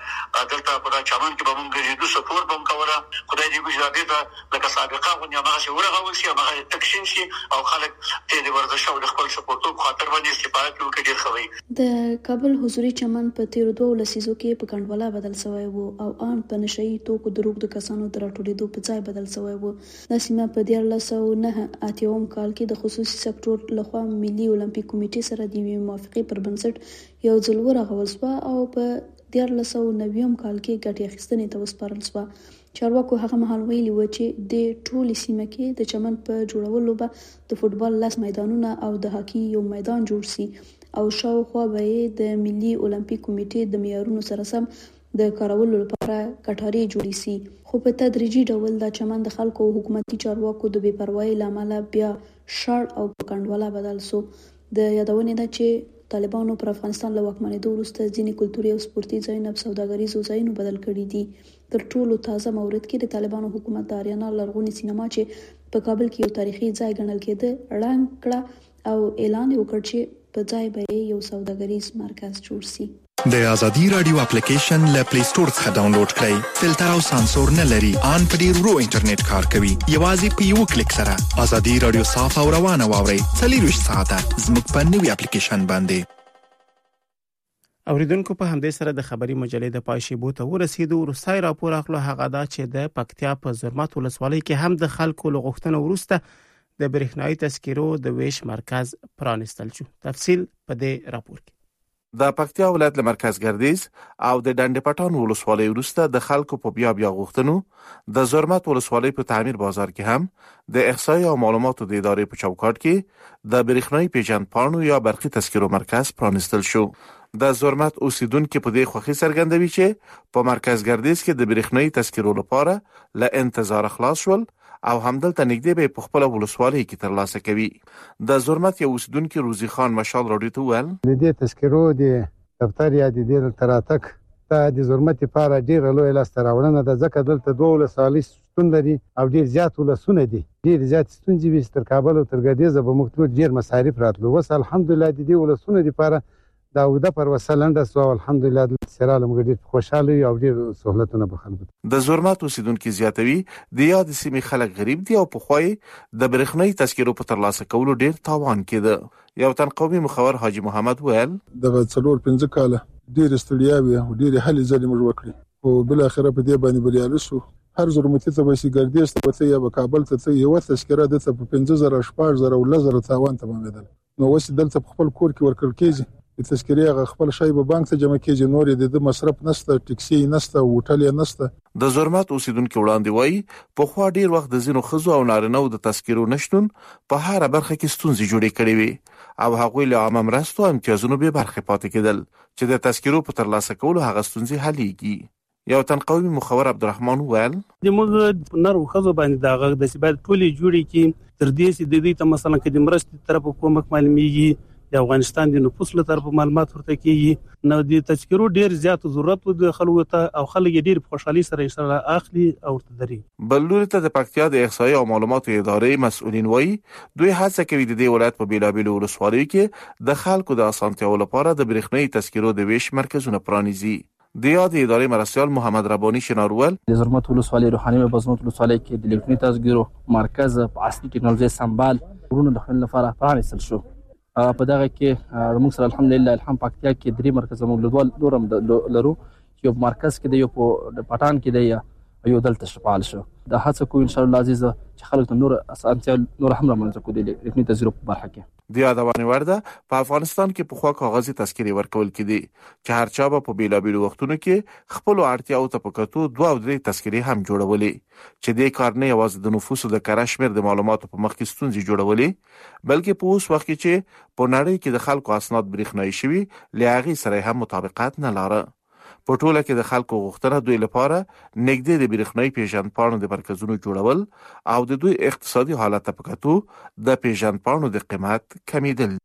دلته په چمن کې به موږ ګرځېدو سپورت به هم کوله. خدای دې وکړي دا بېرته لکه سابقه غوندې هماغسې ورغول شي، هماغسې تکشین شي او خلک دې د ورزش او د خپل سپورټوب خاطر باندې استفاده کړي، وکړي ډېر ښه وي. د کابل حضوري چمن په تیرو دوو لسیزو کې په کنډواله بدل شوی و او ان په نشهیي توکو د روږدو کسانو د راټولېدو په ځای بدل شوی و. دا سیمه په دیارلس سوه نهه اتیاوم کال کې د خصوصي سکتور لخوا ملي اولمپیک کمیټې سره د یوې موافقې پر بنسټ یو ځل ورغول شوه او په دیارلس سوه نوي کال کې ګټې اخیستنې ته وسپارل شوه. چارواکو هغه مهال ویلي و چې د ټولې سیمه کې د چمن په جوړولو به د فوټبال لس میدانونه او د هاکي یو میدان جوړ شي او شاوخوا به یې د ملي اولمپیک کمیټې د معیارونو سره سم د کارولو لپاره کټارې جوړې شي. خو په تدریجي ډول دا چمن د خلکو او حکومتي چارواکو د بې پروایۍ له امله بیا شړ او په کنډواله بدل شو. د یادونې ده چې طالبانو پر افغانستان له واکمنېدو وروسته ځینې کلتوري او سپورتي ځایونه په سوداګریزو ځایونو بدل کړي دي. تر ټولو تازه مورد کې د طالبانو حکومت د اریانا لرغونې سینما چې په کابل کې یو تاریخي ځای ګڼل کېده ړنګ کړه او اعلان یې وکړ چې په ځای به یو سوداګریز مرکز جوړ شي. د ازادي رادیو اپلیکیشن له پلی سٹور څخه ډاونلوډ کړئ. فلټر او سانسور نه لري، ان په ډیر ورو انټرنیټ کار کوي. یوازې په یو کلیک سره ازادي رادیو صاف او روانه واورئ. څلورویشت ساعته زموږ په نوي اپلیکیشن باندې. اوریدونکو په همدې سره د خبري مجلې د پای شیبو ته ورسېدو. وروستی راپور اخلو هغه دا چې د پکتیا په زرمت ولسوالۍ کې هم د خلکو له غوښتنو وروسته د برېښنايي تذکرو د ویش مرکز پرانستل شو. تفصیل په دې راپور کې. د پکتیا ولایت له مرکز ګردیز او د ډنډ پټان ولسوالۍ وروسته د خلکو په بیا بیا غوښتنو د زرمت ولسوالۍ په تعمیر بازار کې هم د احصایې او معلوماتو د ادارې په چوکاټ کې د برېښنايي پیژند پاڼو یا برقي تذکرو مرکز پرانستل شو. د زرمت اوسیدونکو په دې خوښي څرګندوي چې په مرکز ګردیز کې د برېښنايي تذکرو لپاره له انتظار خلاص شول او همدلته نږدې به په خپل ولسوالۍ کې ترلاسه کوي. د زرمت یو اوسیدونکو روزي خان مشال راډیو ته ویل د دې تذکرو د دفتر یا د دې تراتک ته د زرمت لپاره ډیر لوی لاس راوړنه ده، ځکه دلته دوه ولسوالۍ ستون لري او ډیر زیات ولسونه دي. ډیر زیات ستونزې وي تر کابل او تر ګردیز به مختلف ډیر مصارف راتلو. وس الحمدلله د دې ولسونه لپاره دا ودا پر وسلنده سو الحمدلله د سراله مګډي خوشاله او ډیر سہولتونه به خلکو. د زرمت اوسیدونکو زیاتوي د یاد سیمې خلک غریب دي او په خوای د برېښنايي تذکرو په ترلاسه کولو ډیر تاوان کېده. یو تن قومي مخور حاجی محمد ویل د څلور پنځه کاله ډیر استړیاوي او ډیر هلي ځلې موږ وکړي او بل اخره په دې باندې بریالي شو. هر زرمتي ته به سي ګردیز ته په یا کابل ته یو تذکره د په پنځه زره شپږ زره او لزر تاوان ته باندې نو وس دلته خپل کور کې ورکل کېږي. د تذکرې هغه خپل شای په بانک ته جمع کېږي، نور د مصرف نشته، ټیکسي نشته، هوټل نشته. د زرمت اوسیدونکو وړاندې وایي په خوا ډیر وخت د زینو خزو او نارینه د تذکرو نشټون په هر برخه کې ستونزې جوړې کړې وي او هغوی له عامه مرستو امتیازونو به برخه پاتې کېدل چې د تذکرو په ترلاسه کولو هغه ستونزې حلېږي. یو تن قومي مخور عبدالرحمن ویل د موږ نر خزو باندې داغه د سبات ټولي جوړي کې تر دې چې د دې ته مثلا کې د مرستې طرف کومک معلومیږي د افغانستان د نفوس له طرف معلومات ورته کیږي. نو د تذکرو ډیر زیات ضرورت د خلکو ته او خلک ډیر په خوشحالي سره ان شاء الله اخلي او تدري. بلور ته د پکتیا د احصایې او معلوماتو ادارې مسؤلین وایي دوی هڅه کوي د دې ولایت په بیلابیلو ولسوالیو کې د خلکو د اسانتیاو لپاره د برېښنايي تذکرو د ویش مرکزونه پرانیزي. د یاد ادارې مرسیال محمد ربانی شنارول د زرمت ولسوالۍ روحاني او بزمت ولسوالۍ کې د الکترونیکي تذکرو مرکز په عصري ټکنالوژي سمبال ورونو د خلکو لپاره پرانیستل شو. په دغه کې موږ سره الحمدلله الحمد پکتیا کې درې مرکز موږ لدوال دورم لرو. یو مرکز کې د یو په پټان کې دی یو دلته شپال شو. د هڅه کو ان شاء الله عزیز چې خلک نور اسانتیا نور هم رامنځته کو دي الکترونیکي تذکرو په برخه کې. د یادونه ورده په افغانستان کې په خوا کاغذي تذکرې ورکول کېدي چې هر چا په بیلابیلو وختونو کې خپل اړتیاو ته پکاتو دوه او درې تذکرې هم جوړولې چې د کار نه یوازې د نفوسو د کره شمیر د معلوماتو په مخ کې ستونزې جوړولې بلکې په اوس وخت کې چې په نړۍ کې د خلکو اسناد برېښنايي شوي لیاغي سره هم مطابقت نه لاره. په ټوله کې د خلکو غوښتنه دوی لپاره نږدې د برېښنايي پیژند پاڼو د مرکزونو جوړول او د دوی اقتصادي حالت ته پکاتو د پیژند پاڼو د قیمت کمیدل.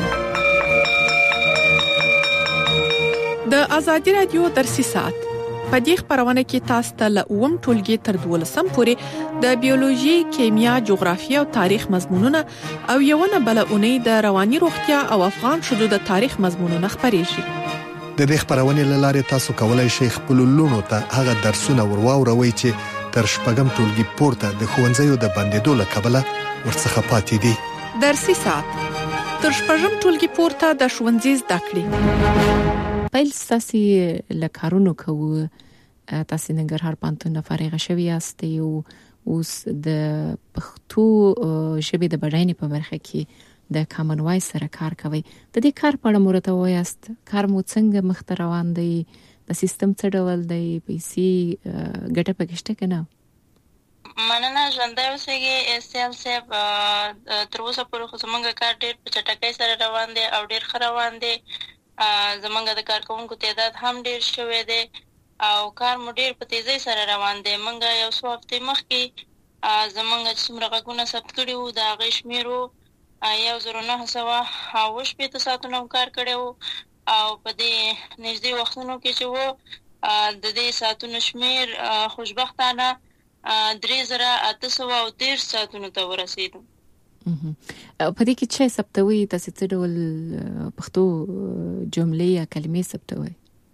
د ازادي رادیو درسي ساعت په دې خبرونه کې تاسو ته له اوم ټولګي تر دولسم پورې د بیولوژي، کیمیا، جغرافیه او تاریخ مضمونونه او یوونه بل اونۍ د رواني روغتیا او افغان شذو د تاریخ مضمونونه خبرېږي. د دې خبرونې له لارې تاسو کولای شئ خپل لونو ته هغه درسونه ورواوروي چې تر شپږم ټولګي پورته د ښوونځیو د بندېدو له کبله ورڅخه پاتې دي. درسي ساعت تر شپږم ټولګي پورته د ښوونځي زده کړې. پیل تاسو له کارونو کوو، تاسو ننګرهار پوهنتون نه فارغ شوي یاست او اوس د پښتو ژبې د بډاینې په برخه کې د کامن وایس سره کار کوي. د دې کار په اړه مرته وایاست، کار مو څنګه مخ ته روان دی؟ د سیستم څه ډول دی؟ پیسې ګټه پکشته کنه؟ مننه ژوندۍ اوسئ سیال صاحب. تر اوسه پورې خو زموږ کار ډېر په چټکۍ سره روان دی او ډېر ښه روان دی. زمونږ د کارکونکو تعداد هم ډیر شوی دی او کار مو ډیر په تیزی سره روان دی. مونږ یو څو هفتې مخکې زمونږ چې څومره غږونه ثبت کړي وو د هغې شمېر وو یو زر نهه سوه اووه شپېته ساعتونه مو کار کړی وو او په دې نږدې وختونو کې چې وو د دې ساعتونو شمېر خوشبختانه درې زره اته سوه او دېرش ساعتونو ته ورسېدو. په دې کې چې ثبتوي تاسو څه ډول پښتو جملې یا کلمې ثبتوي؟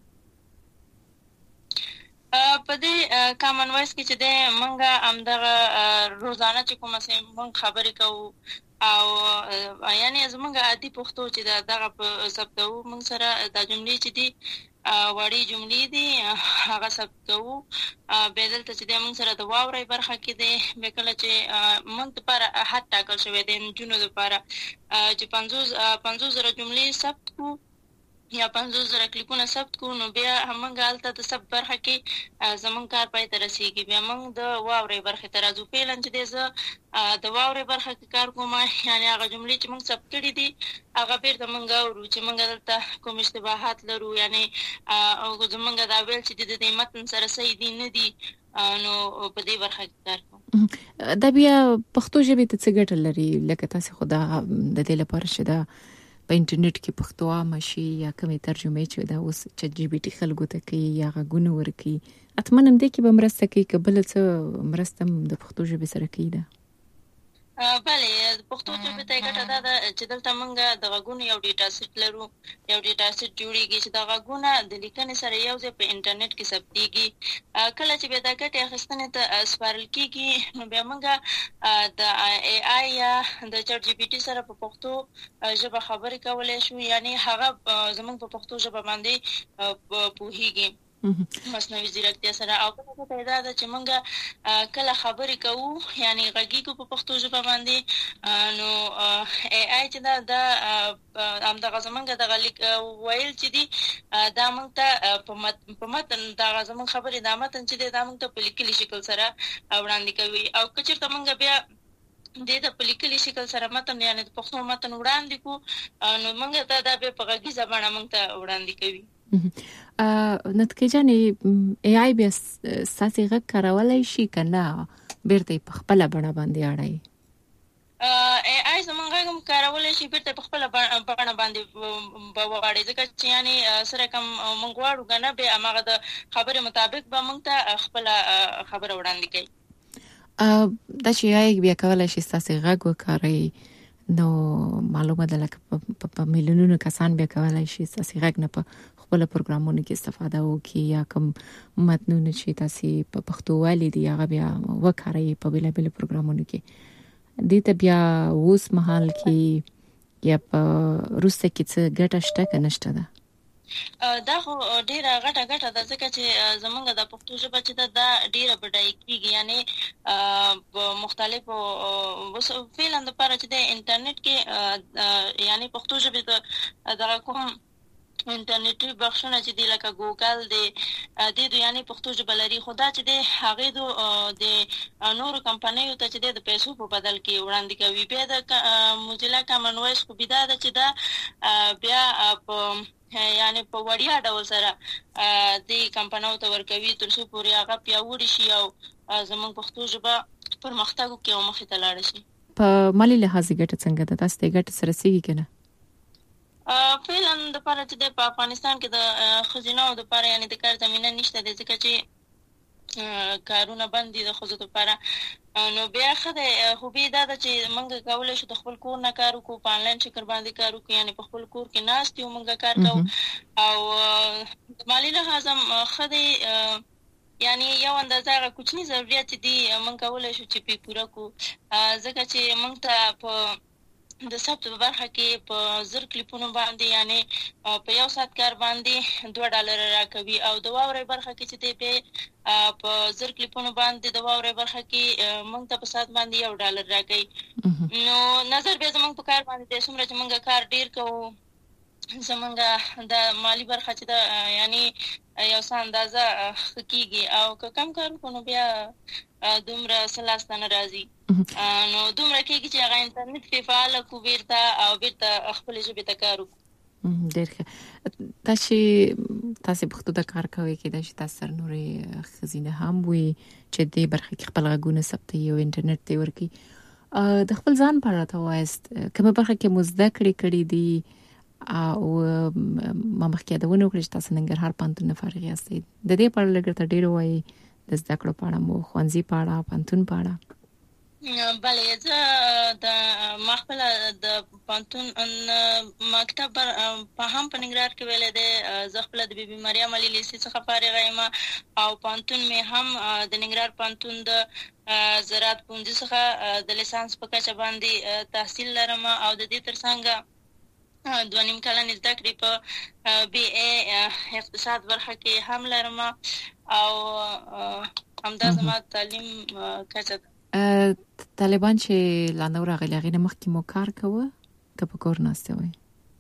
په دې کامن وایس کې چې د منګه همدغه روزانه چې کومه سه مونږ خبرې کوو او یعنی زمونږ عادي پښتو چې دا دغه په ثبتو مونږ سره د جملې چې دي وړي جملې دي هغه ثبتو. به دلته چې د مونږ سره د واوري برخه کې دي به کله چې مونږ لپاره حد ټاکل شوی دی نجونو لپاره چې پنځوس پنځوس زره جملې ثبت کو یا پنځوس زره کلیپونه ثبت کو، نو بیا همغه حالت د ثبت برخه کې زمونږ کار پای ته رسیږي. بیا موږ د واوري برخه ته راځو. پیلن چې د د واوري برخه کې کار کوم یعنی هغه جملې چې موږ ثبت کړې دي هغه بیرته موږ اورو چې موږ دلته کوم اشتباهات لرو، یعنی او زمونږ دا ویل چې د متن سره صحیح دي نه دي، نو په دې برخه کې کار کوم. دا بیا پښتو ژبې ته څه ګټه لري؟ لکه تاسو خو دا د دې لپاره چې دا په انټرنیټ کې پښتو عامه شي یا کومې ترجمه چې دا اوس چټ جی پی ټي خلکو ته کوي یا غوونه ورکي، اتمنه دې کې به مرسته کوي کبل څه مرسته د پښتو ژبې سره کوي. دا بله د پښتو ژبې ته ګټه دا ده چې دلته موږ د غږونو یو ډیټا سیټ لرو، یو ډیټا سیټ جوړیږي چې دا غږونه د لیکنې سره یو ځای په انټرنیټ کې ثبتېږي. کله چې بیا دا ګټې اخیستنې ته سپارل کېږي نو بیا موږ د ای آی یا د چټ جی پی ټي سره په پښتو ژبه خبرې کولی شو، یعنی هغه زموږ په پښتو ژبه باندې پوهیږي مصنوعي ځیرکتیا سره. او کله پیدا ده چې موږ کله خبرې کوو یعنی غږیږو په پښتو ژبه باندې، نو ای آی چې دا د همدغه زموږ دغه لیک ویل چې دي دا موږ ته په متن دغه زموږ خبرې دا متن چې دی دا موږ ته په لیکلي شکل سره وړاندې کوي. او که چېرته موږ بیا دې ته په لیکلي شکل سره متن یعنی د پښتو متن وړاندې کړو نو موږ ته دا بیا په غږیزه بڼه موږ ته وړاندې کوي. نتیجه ای آی بیا ساسي غږ کارولای شي کنه بیرته په خپل بڼه باندې اړای؟ ای آی زمونږ غږ کارولای شي بیرته په خپل بڼه باندې به وغواړي، ځکه چې یعنی سره کوم موږ غواړو کنه به هغه د خبرې مطابق به موږ ته خپل خبره وړاندې کوي. دا چې ای بیا کولای شي ساسي غږ وکړي نو معلومه ده لکه په میلیونونو کسان بیا کولای شي ساسي غږ نه په خپل پروګرامونو کې استفاده وکړي یا کوم متنونه چې تاسو په پښتو والي دي هغه بیا وکړي په بل بل پروګرامونو کې. دې ته بیا اوس مهال کې یا په روسه کې څه ګټه شته که نشته ده؟ دا خو ډیره غټه غټه ده ځکه چې زمونږ د پښتو ژبه چې دا ډیره بډای کیږي، یعنی په مختلفو فعلا د لپاره چې د انټرنیټ کې یعنی پښتو ژبه د دغه کوم انټرنیټي بخښنه چې دی لکه ګوګل دی د دوی یعنی پښتو ژبه لري، خو دا چې د هغې د نورو کمپنیو ته چې د پیسو په بدل کې وړاندې کوي. بیا د موزیلا کامن وایس خو بیا ده چې دا بیا په یعنی په وړیا ډول سره د کمپنیو ته ورکوي تر څو پورې هغه پیاوړې شي او زموږ پښتو ژبه پرمختګ وکړي او مخې ته لاړه شي. په مالي لحاظ ګټه څنګه ده؟ تاسو د ګټه سره سیږي کنه؟ فعلا د پاره چې په افغانستان کې د خزینو د پاره یعنی د کار زمينه نشته د ځکه چې کارونه بند دي د خزو د پاره نو بیا خدای خو به دا چې موږ کولای شو د خپل کور نه کار وکړو په انلاین شکل باندې کار وکړو یعنی په خپل کور کې ناست یو موږ کار کوو او مالی لحاظ هم خدای یعنی یو اندازه کوچنی ضرورت دي موږ کولای شو چې په پوره کو ځکه چې موږ ته په د ثبت په برخه کې په زر کلیپونو باندې یعنی په یو ساعت کار باندې دوه ډالر راکوي او د واورې برخه کې چې دی په زر کلیپونو باندې د واورې برخه کې موږ ته په ساعت باندې یو ډالر راکوي نو نظر به زموږ په کار باندې د څومره چې موږ کار ډیر کوو زمونږ د مالی برخه چې د یعنی یو څه اندازه کېږي او که کم کار وکړو بیا دومره سلاسته نه راځي نو دومره کېږي چې هغه انټرنیټ په فعال کو بیرته او بیرته خپل ژبه ته کار وکړو ډېر ښه تاسو تاسو په خپل کار کوي کې د تاسو سره نورې خزینه هم وي چې د برخه کې خپل غوونه ثبتي او انټرنیټ ته ورکی د خپل ځان په اړه تاسو کومه برخه کې مزده کړی کړی دي او ما مخکې دا ونه کړی چې تاسو ننګرهار پانتون فارغ یاستئ د دې په اړه لږ ډېر وایي د زده کړو په اړه مو خوانزي په اړه پانتون په اړه بله زه د ما خپل د پانتون مکتب په هم په ننګرهار کې ویلې ده زه خپل د بي بي مریم علي لیسې څخه فارغ یم او پانتون مې هم د ننګرهار پانتون د زراعت پوهنځي څخه د لیسانس په کچه باندې تحصیل لرم او د دې ترڅنګ دوه نیم کلن زده کړې په بي اي اقتصاد برخه کې هم لرم او همدا زما تعلیم کچه طالبان چې لاندې راغلي هغه مخکې مو کار کوه که په کور ناسته وای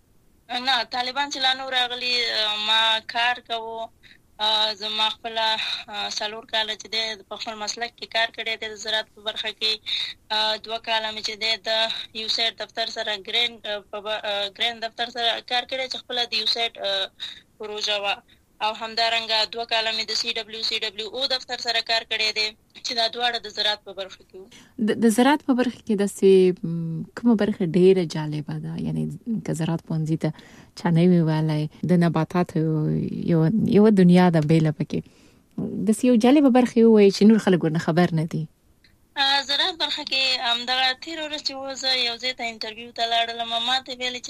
نه طالبان چې لاندې راغلي ما کار کوو زما خپل سالور کال چې د خپل مسلک کې کار کړی د زراعت په برخه کې دوه کال مې چې د یو سیټ دفتر سره ګرین په ګرین دفتر سره کار کړی چې خپل د یو سیټ پروژه وا او همدارنګه دوه کال مې د سی دبليو سی دبليو او دفتر سره کار کړی دی چې دا دواړه د زراعت په برخه کې د زراعت په برخه کې د سی کومه برخه ډیره جالبه ده یعنی که زراعت پونځي ته چانه ویوالای د نباتات یو یو دنیا د بیل پکې د سی یو جالبه برخه وي چې نور خلک ورنه خبر نه دي زراعت برخه کې هم دا تیر ورځ چې وزه یو ځای ته انټرویو ته لاړم ما ته ویل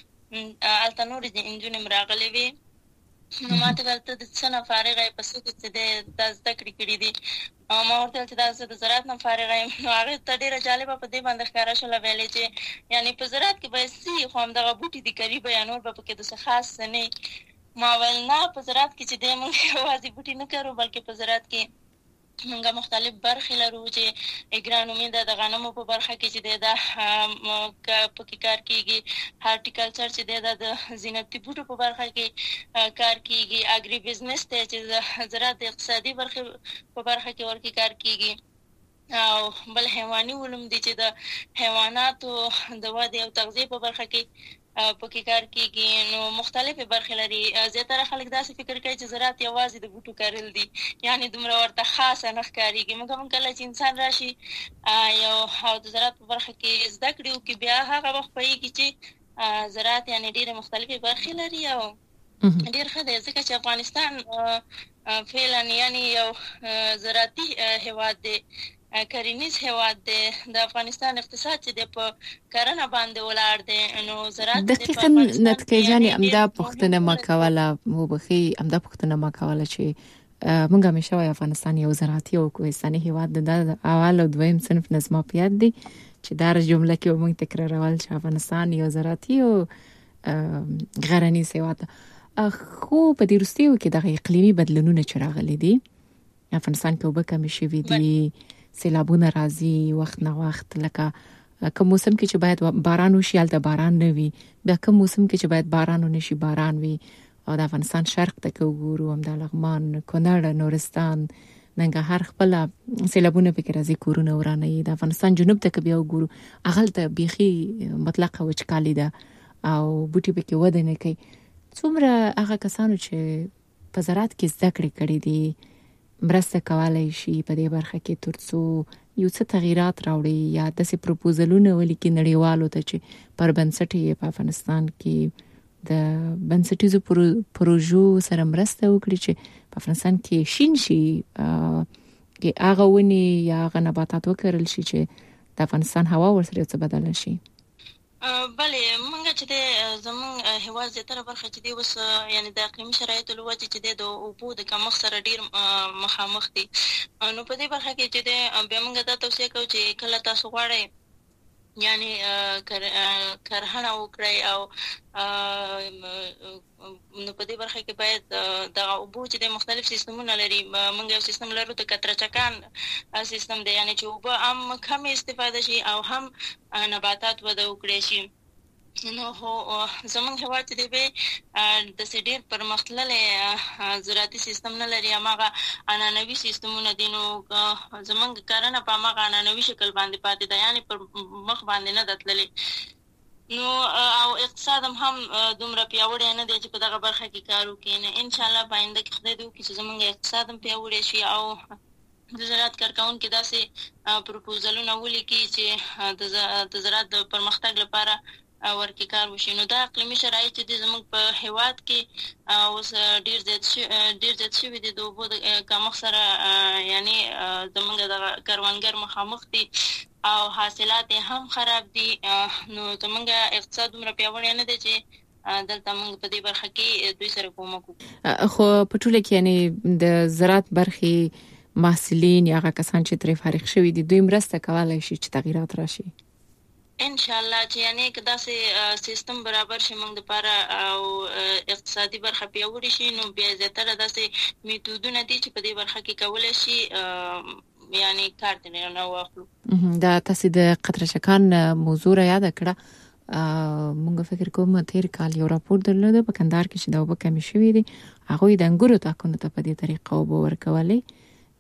چې التنور د انجن مراغلي وي نو ما ته ورته د څه نه فارغه پسې چې د زده کړې کړې دي ما ورته چې د زراعت نه فارغه یم نو هغه ته ډېره جالبه په دې باندې ښکاره شوله ویلې چې یعنی په زراعت کې به سي خو همدغه بوټي دي قریبه یا نور به پکې داسې خاص څه نه ما ویل نه په زراعت کې چې دی موږ یوازې بوټي نه کرو بلکې په زراعت کې موږ مختلف برخې لرو چې اګرانومي د غنمو په برخه کې چې دی دا پکې کار کیږي هارټیکلچر چې دی د زینتي بوټو په برخه کې کار کیږي اګری بزنس ته چې زراعت د اقتصادي برخه په برخه کې ورکی کار کیږي او بل حیواني علوم دي چې د حیواناتو د ودې او تغذیه په برخه کې پکې کار کیږي نو مختلفه برخې لري زیاتره خلک داسې فکر کوي چې زراعت یوازې د بوټو کارل دي یعنی دومره ورته خاصه نه ښکاريږي موږ هم کله چې انسان راشي یو او د زراعت په برخه کې زده کړو کې بیا هغه وخت پېږي چې زراعت یعنی ډېر مختلفه برخې لري او ډېر ښه دی ځکه چې افغانستان فعلا یعنی یو زراعتي هیواد دی کرنیز هیواد دی د افغانستان اقتصاد چې د په کرنه باندې ولاړ دی نو زراعت دقیقاً نتکې جاني امدا پښتنه ما کوله مو بخي امدا پښتنه ما کوله چې موږ همیشه وای افغانستان یو زراعتي او کوهستاني هیواد دی د اول او دویم صنف نظم پیاد دی چې دا جمله کې موږ تکرارول چې افغانستان یو زراعتي او غرنیز هیواد خو په دې وروستیو کې د اقلیمي بدلونونو چې راغلي دي افغانستان کې وبکه مشي وی دي سیلابونه راځي وخت نه وخت لکه کوم موسم کې چې باید باران وشي البته باران نه وي بیا کوم موسم کې چې باید باران ونشي باران وي او د افغانستان شرق ته وګورو هم د لغمان کونړ نورستان ننګرهار خپل سیلابونه پکې راځي کورونه ورانه د افغانستان جنوب ته بیا وګورو هغه ته بيخي مطلقه وچکالي ده او بوټي پکې وده نه کوي څومره هغه کسانو چې په زراعت کې زده کړې کړې دي مرسته کولای شي په دې برخه کې ترڅو یو څه تغیرات راوړي یا داسې پروپوزلونه ولیکي نړیوالو ته چې پر بنسټ یې په افغانستان کې د بنسټیزو پروژو سره مرسته وکړي چې په افغانستان کې شین شي کې هغه ونی یا هغه نباتات وکړل شي چې د افغانستان هوا ورسره څه بدل شي؟ بله مونږ چې د زمون هوا زیاتره برخه چې دی وس یعنی د اقلیمي شرایطو له وجې چې د اوبو د کمښت سره ډیر مخامخ دي. نو په دې برخه کې چې د بیا مونږ دا توصیه کوو چې کله تاسو غواړئ یعنی کرهڼه وکړئ او نو په دې برخه کې باید د اوبو چې د مختلف سیستمونه لري. موږ یو سیستم لرو ته کتره چکان سیستم دی یعنی چې اوبه هم کم استفاده شي او هم نباتات وده وکړي شي. نو هو زمونږ هېواد چې دی به داسې ډېر پرمختللی زراعتي سیستم نه لري، هماغه عنعنوي سیستمونه دي. نو زمونږ کرنه په هماغه عنعنوي شکل باندې پاتې ده، یعنې پر مخ باندې نه ده تللې. نو او اقتصاد هم هم دومره پیاوړی نه دی چې په دغه برخه کې کار وکړي. نو انشاءالله په آینده کې خدای دې وکړي چې زمونږ اقتصاد هم پیاوړی شي او د زراعت کارکوونکي داسې پروپوزلونه ولیکي چې د زراعت د پرمختګ لپاره ورکی کار وشي. نو دا اقلیمي شرایط چې دي زموږ په هېواد کې اوس ډېر زیات ډېر زیات شوي دي د اوبو د کمښت سره، یعنی زموږ د کروندګر مخامخ دي او حاصلات هم خراب دي. نو زموږ اقتصاد دومره پیاوړی نه دی چې دلته موږ په دې برخه کې دوی سره کومک وکړو. خو په ټوله کې یعنی د زراعت برخې محصلین یا هغه کسان چې ترې فارغ شوي دي دوی مرسته کولی شي چې تغییرات راشي. ان شاء الله چې یعنی که داسې سیستم برابر شي موږ لپاره او اقتصادي برخه پیاوړې شي، نو بیا زیاتره داسې میتودونه دي چې په دې برخه کې کولی شي یعنی کار ترې نه واخلو. دا تاسې د قطره چکان موضوع را یاده کړه. موږ فکر کوم تیر کال یو راپور درلوده په کندهار کې چې د اوبه کمې شوې دي، هغوی د انګورو تاکونو ته په دې طریقه اوبه ورکولې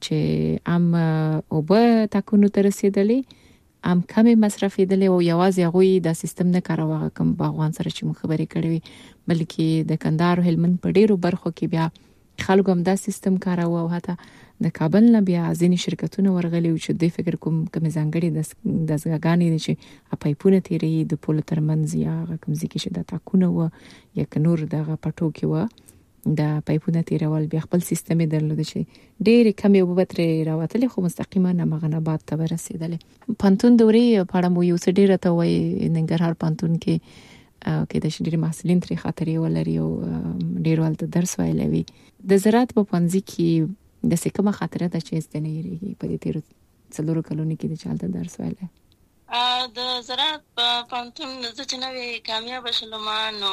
چې هم اوبه تاکونو ته رسېدلې، هم کمې مصرفېدلې او یوازې هغوی دا سیستم نه کاروه کوم باغوان سره چې موږ خبرې کړې وي، بلکې د کندهار او هلمند په ډېرو برخو کې بیا خلکو هم دا سیستم کاروه او حتی د کابل نه بیا ځینې شرکتونه ورغلي وو چې دوی فکر کوم کومې ځانګړې دستګاهګانې دي چې پایپونه تېروي د پولو ترمنځ یا هغه کوم ځای کې چې دا تاکونه وه یا که نور دغه پټو کې وه د پایپونه تیرول، بیا خپل سیستم یې درلوده چې ډېرې کمې اوبه به ترې راوتلې خو مستقیما هماغه نبات ته به رسېدلې. پوهنتون دورې په اړه مو یو څه ډېره ته وایي ننګرهار پوهنتون کې کېدای شي ډېر محصلین ترې خاطرې ولري او ډېر هلته درس ویلی وي. د زراعت په پوهنځي کې داسې کومه خاطره ده چې هېڅ ته نه هېرېږي په دې تېرو څلورو کلونو کې چې هلته درس ویلی؟ د زراعت په پوهنتون زه چې نوې کامیابه شلم، نو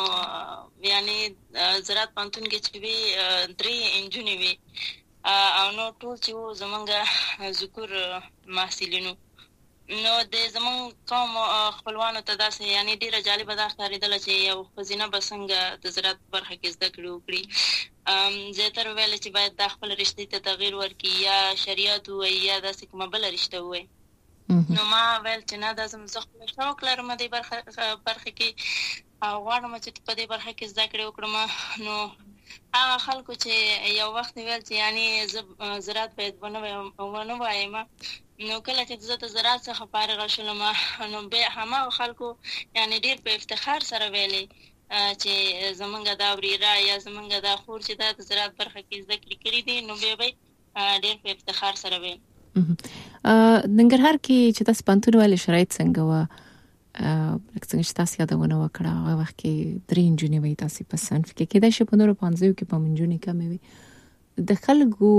یعنې زراعت پوهنتون کې چې وي درې انجونې وي او نو ټول چې وو زمونږ ذکور محصلینو. نو د زمونږ قوم خپلوانو ته داسې یعنې ډېره جالبه دا ښکارېدله چې یو ښځینه به څنګه د زراعت په برخه کې زده کړې وکړي. زیاتره ویله چې باید دا خپله رشتې ته تغییر ورکړي یا شریعت ووایي یا داسې کومه بله رشته ووایي. نو ما ویل چې نه دا زه خپل شوق لرم دې برخه برخه کې او غواړم چې په دې برخه کې زده کړې وکړم. نو هغه خلکو چې یو وخت ویل چې یعنی زه زراعت باید ونه وایم، نو کله چې زه د زراعت څخه فارغه شولم نو بیا هماغه خلکو یعنی ډېر په افتخار سره ویلې چې زمونږ دا وريره یا زمونږ دا خور چې دا د زراعت برخه کې زده کړې کړي دي، نو بیا به ډېر په افتخار سره ویل. ننګرهار کې چې تاسو پوهنتون ولې شرایط څنګه وه؟ لکه څنګه چې تاسو یادونه وکړه هغه وخت کې درې نجونې وې تاسې په صنف کې، کېدای شي په نورو پوهنځیو کې په نجونې کمې وي. د خلکو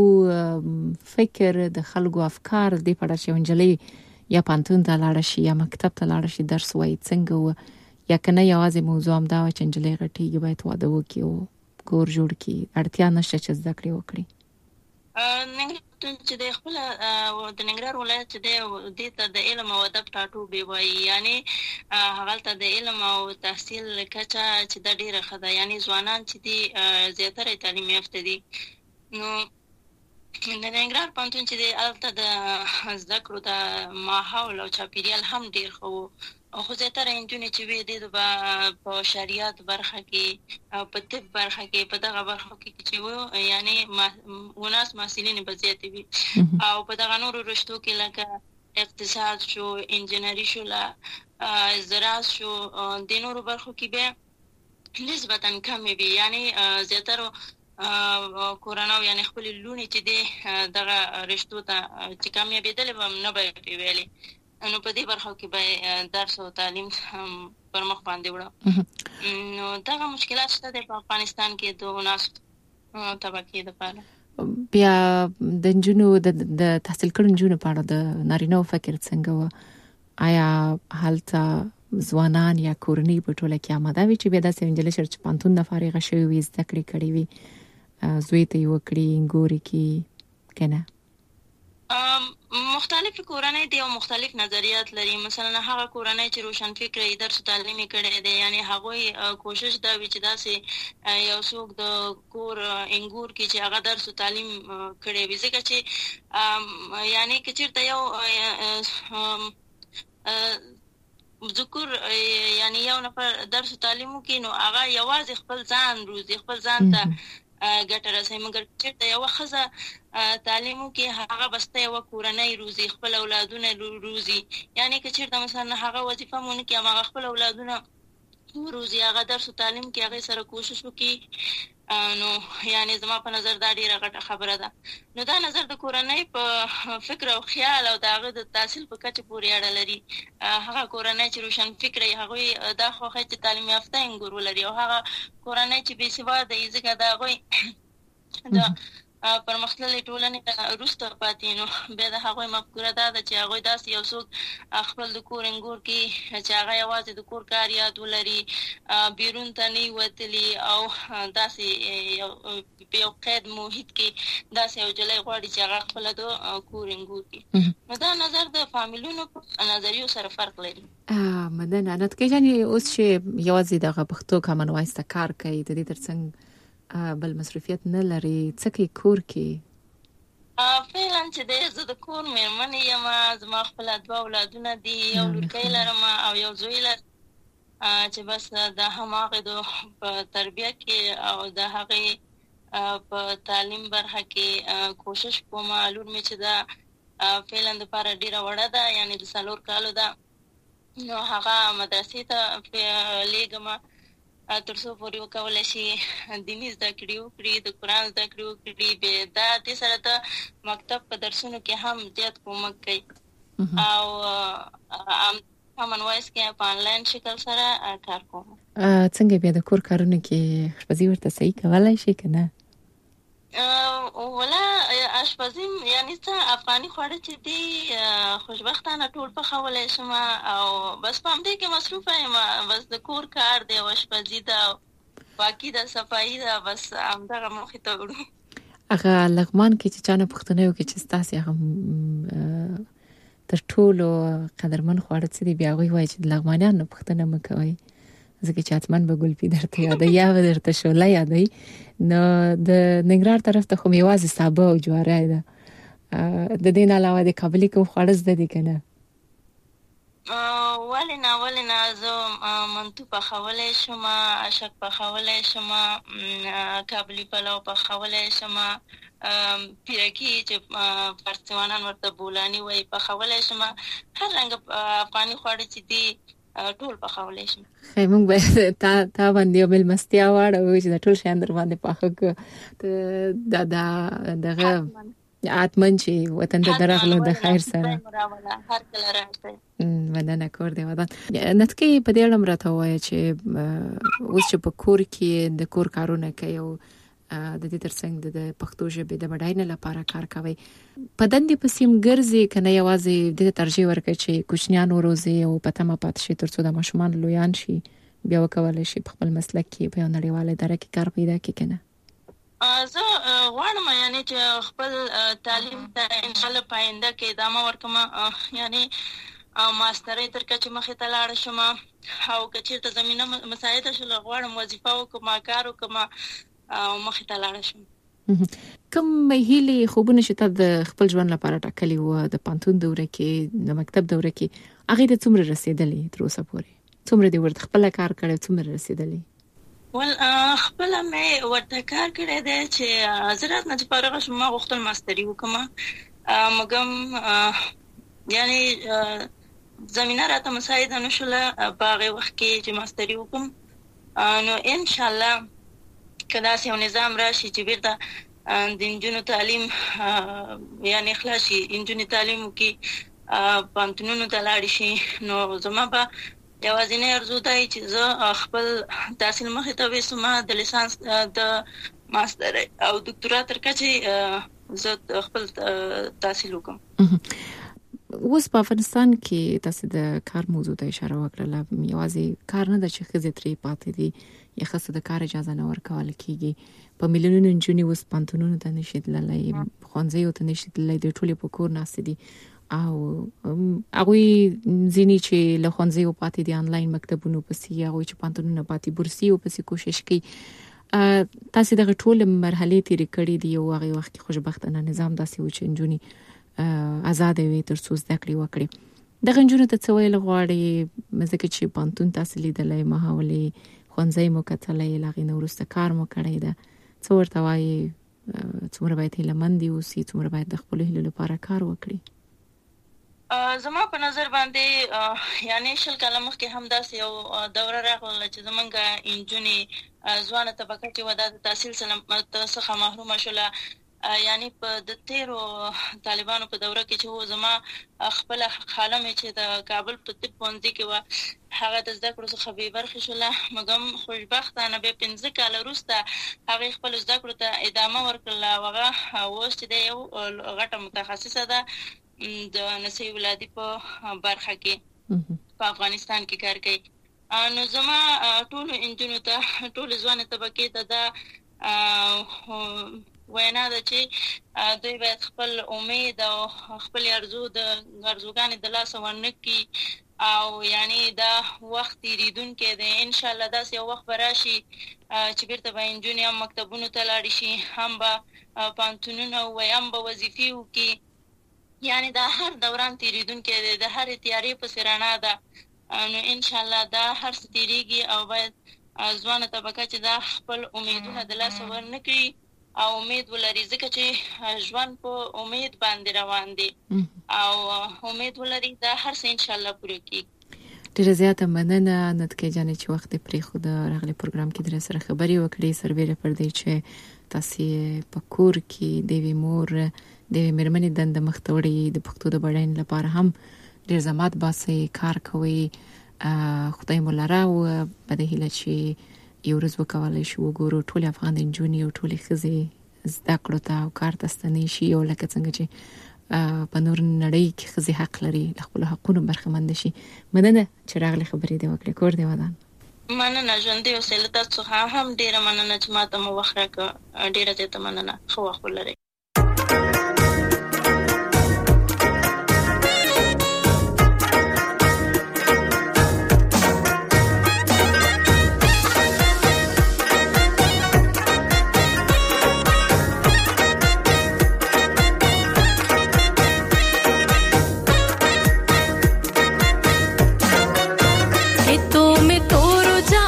فکر د خلکو افکار دې په اړه چې نجلۍ یا پوهنتون ته لاړه شي یا مکتب ته لاړه شي درس وایي څنګه وه، یا که نه یوازې موضوع همدا وه چې نجلۍ غټېږي باید واده وکړي او کور جوړ کړي، اړتیا نشته چې زده کړې وکړي؟ چې د خپل د ننګرهار ولایت چې دی دې ته د علم او ادب ټاټوبی وایي، یعنی هغلته د علم او تحصیل کچه چې دا ډېره ښه ده، یعنی ځوانان چې دي زیاتره تعلیم یافته دي. نو د ننګرهار پوهنتون چې دی هلته د زده کړو د ماحول او چاپېریال هم ډېر ښه و، خو زیاتره نجونې چې وې دې به په شریعت برخه کې او په طب برخه کې په دغه برخو کې چې وو یعنی وناس محصلینې به زیاتې وي، او په دغه نورو رشتو کې لکه اقتصاد شو، انجینري شو، زراعت شو، د نورو برخو کې بیا نسبتا کم وي، یعنی زیاتره کورونا یعنی خپل لونی چې دی دغه رشتو ته چې کامیابېدل به نه به ویلي، نو په دې برخه کې به درس او تعلیم پر مخ باندې وړو. نو دغه مشکلات شته په افغانستان کې د ناس طبقې لپاره. بیا د نجونو د تحصیل کړو نجونو په اړه د نارینه‌و فکر څنګه و؟ آیا هلته ځوانان یا کورنۍ په ټوله کې آماده وي چې بیا داسې نجلۍ چې پوهنتون نه فارغه شوې وي، زده کړې کړې وي، زوی ته یې وکړي ګوري کې که نه؟ مختلف کورنۍ دي او مختلف نظریات لري. مثلا هغه کورنۍ چې روشن فکر یې درس تعلیم کړي دي، یعنی هغوی کوشش دا وي چې داسې یو څوک د کور انګور کې چې هغه درس تعلیم کړي وي، ځکه چې یعنی که چېرته یو ذکر یعنی یو نفر درس تعلیم وکړي نو هغه یوازې خپل ځان روزي، خپل ځان ته ګټه رسوي. مګر چېرته یوه ښځه تعلیم وکړي هغه بسته یوه کورنۍ روزي، خپل اولادونه روزي. یعنی که چېرته مثلا هغه وظیفه مونه کړي هغه خپل اولادونه وروزي، هغه درس تعلیم کې هغې سره کوشش وکړي، نو یعنی زما په نظر دا ډیره غټه خبره ده. نو دا نظر د کورنۍ په فکر او خیال او د هغه د تحصیل په کچه پورې اړه لري. هغه کورنۍ چې روشن فکره وي هغوی دا خوښوي چې تعلیم یافته انګور ولري، او هغه کورنۍ چې بې سواده وي ځکه د هغوی د پرمختللې ټولنې وروسته پاتې، نو بیا د هغوی مفکوره دا ده چې هغوی داسې یو څوک خپل د کور انګور کې چې هغه یوازې د کور کار یاد ولري، بیرون ته نه وي وتلي، او داسې په یو قید محیط کې داسې یو نجلۍ غواړي چې هغه خپله د کور انګور کې. نو دا نظر د فامیلونو په نظریو سره فرق لري. مننه. نتکۍ جانې اوس چې یوازې دغه پښتو کامن وایس ته کار کوي، د دې ترڅنګ بل مصروفیت نه لري، څه کوي کور کې؟ فعلا چې دی زه د کور مېرمن یم، زما خپله دوه اولادونه دي، یو لورکۍ لرم او یو زوی لرم چې بس د هماغې د په تربیه کې او د هغې په تعلیم برخه کې کوشش کوم. لور مې چې ده فعلا دپاره ډېره وړه ده، یعنې د څلور کالو ده، نو هغه مدرسې ته لېږم تر څو پورې وکولی شي دیني زده کړې وکړي، د قرآن زده کړې وکړي. بیا دا دې سره د مکتب په درسونو کې هم زیات کومک کوي، او کامن وایس کې په آنلاین شکل سره کار کوم. څنګه بیا د کور کارونو کې اشپزي ورته صحیح کولی شي که نه؟ ولا اشپزي یعنی څه افغاني خواړه چې دي خوشبختانه ټول پخولی شم، او بس په همدې کې مصروفه یم. بس د کور کار دی او اشپزي ده، پاکي ده، صفایي ده، بس همدغه موخې ته وړو. هغه لغمان کې چې چا نه پوښتنه وکړي چې ستاسې هغه تر ټولو قدرمن خواړه څه دي، بیا هغوی وایي چې د لغمانیانو پوښتنه مه کوئ، ځکه چې حتماً به ګلپي درته یادوي یا به درته شوله یادوي. نو د ننګرهار طرف ته خو مې یوازې سابه او جواری ده، د دې نه علاوه د کابلي کوم خواړه زده دي که نه؟ ولې نه ولې نه زه منتو پخولی شم، اشک پخولی شم، کابلي پلو پخولی شم، پیرکي چې فارسیوانان ورته بولاني وایي پخولی شم. هر رنګه افغاني خواړه چې دي ټول پخولی شم. خی موږ به تا تا باندې یو مېلمستیا واړوو چې دا ټول شیان در باندې پاخه کړو. دا دغه حتمن چې وطن ته درغلو د خیر سره هر کله راځي. مننه کور دی ودان. نتکۍ په دې اړه راته وایي چې اوس چې په کور کې د کور کارونه کوي او د دې ترڅنګ د پښتو ژبې د بډاینې لپاره کار کوي، په دندې پسې هم ګرځي که نه یوازې دې ته ترجیح ورکوي چې کوچنیان وروزي او په تمه پاتې شي تر څو د ماشومان لویان شي بیا وکولی شي په خپل مسلک کې په یو نړیواله اداره کې کار پیدا کړي که نه؟ زه غواړم یعنې چې خپل تعلیم ته انشاءالله په آینده کې ادامه ورکړم، یعنې ماسترۍ تر کچې مخې ته لاړه شم، او که چېرته زمینه مساعده شوله غواړم وظیفه وکړم، کار وکړم او مخې ته لاړه شم. کوم هیلې خوبونه چې تا د خپل ژوند لپاره ټاکلي وه د پوهنتون دوره کې د مکتب دوره کې هغې ته څومره رسېدلې تر اوسه پورې؟ څومره دې ورته خپله کار کړی، څومره رسېدلې؟ ول خپله مې ورته کار کړی دی چې زه رات نه چې فارغه شم ما غوښتل ماستري وکړم، مګم یعنې زمینه راته مساعده نه شوله په هغې وخت کې چې ماستري وکړم. نو ان شاء الله کدا سه نظام راشي چې بیرته د انجونو تعلیم یعنی خلاصي انجونی تعلیم کې پانتونونو ته لاړ شي نو زما به یوازینی ارزو دی چې زه خپل تحصیل مخې ته وسم د لیسانس د ماستر او دکتورا تر کچه زه خپل تحصیل وکم. اوس په افغانستان کې تاسو د کار موضوع ته اشاره وکړه، یوازې کار نه د چې خزې ترې پاتې دي یا خاصه د کار اجازه نه ورکول کیږي. په میلیونونو انجونې اوس پانتونونو ته نشي تللی، ښوونځیو ته نشي تللی، د ټولې په کور ناست دي او هغوی ځینې چې له ښوونځیو پاتې دي آنلاین مکتبونو پسې، هغوی چې پانتونونه پاتې بورسیو پسې کوشش کوي. تاسو دغه ټول مرحلې تیرې کړې دي او هغه وخت کې خوشبختانه نظام داسې و چې انجونې آزاد وي تر څو زده کړې وکړي. دغه انجونو ته څه ویل غواړي ځکه چې پانتون تاسو لیدلی محاولې ښوونځی مو کتلی له هغې نه وروسته کار مو کړی ده، څه ورته وایي څومره باید هیلهمند اوسي، څومره باید د خپلو هیلو لپاره کار وکړي؟ زما په نظر باندې یعنی شل کاله مخکې هم داسې یو دوره راغله چې زمونږ انجونې ځوانه طبقه چې وه دا د تحصیل څخه محرومه شوله. یعنی په د تیرو طالبانو په دوره کې چې و زما خپله خاله مې چې د کابل په طب پوهنځي کې وه هغه د زده کړو څخه بې برخې شوله، مګم خوشبختانه بیا پنځه کاله وروسته هغې خپلو زده کړو ته ادامه ورکړله او هغه اوس چې دی یو غټه متخصصه ده د نسي ولادي په برخه کې په افغانستان کې کار کوي. نو زما ټولو انجونو ته ټولو ځوانې طبقې ته دا وینا ده چې دوی باید خپل امید او خپل ارزو د ارزوګانې د لاسه ورنه کړي او یعنی دا وخت تیریدونکی دی. ان شاء الله داسې یو وخت به راشي چې بیرته به انجونې هم مکتبونو ته لاړې شي، هم به پوهنتونونه ووایي، هم به وظیفې وکړي. یعنی دا هر دوران تیریدونکی دی، د هرې تیارې پسې رڼا ده. نو ان شاء الله دا هر څه تیریږي او باید ځوانه طبقه چې دا خپل امیدونه د لاسه ورنه کړي او امید ولري، ځکه چې ژوند په امید باندې روان دی او امید ولري دا هر څه ان شاء الله پوره کیږي. ډیره زیاته مننه نتکې جانې چې وخت پرې خو د راغلي پروګرام کې در سره خبرې وکړې، سربېره پر دې چې تاسو په کور کې د وی مور د مېرمنې دنده مخته وړي د پښتو د بډاینې لپاره هم ډیر زحمت باسي، کار کوي. خدای مو لاره او په دې هیله چې یو ورځ وکولای شو وګورو ټول افغان انجونې او ټول ښځې زده کړو ته او کار ته ستنې شي او لکه څنګه چې په نور نړۍ کې ښځې حق لري له خپلو حقونو برخمند شي. مننه چې راغلي خبرې دې وکړې. کور دې ودان. مننه ژوندۍ اوسئ. له تاسو څخه هم ډیره مننه چې ما ته مو وخت راکړ. ډیره زیاته مننه. ښه وخت ولرئ.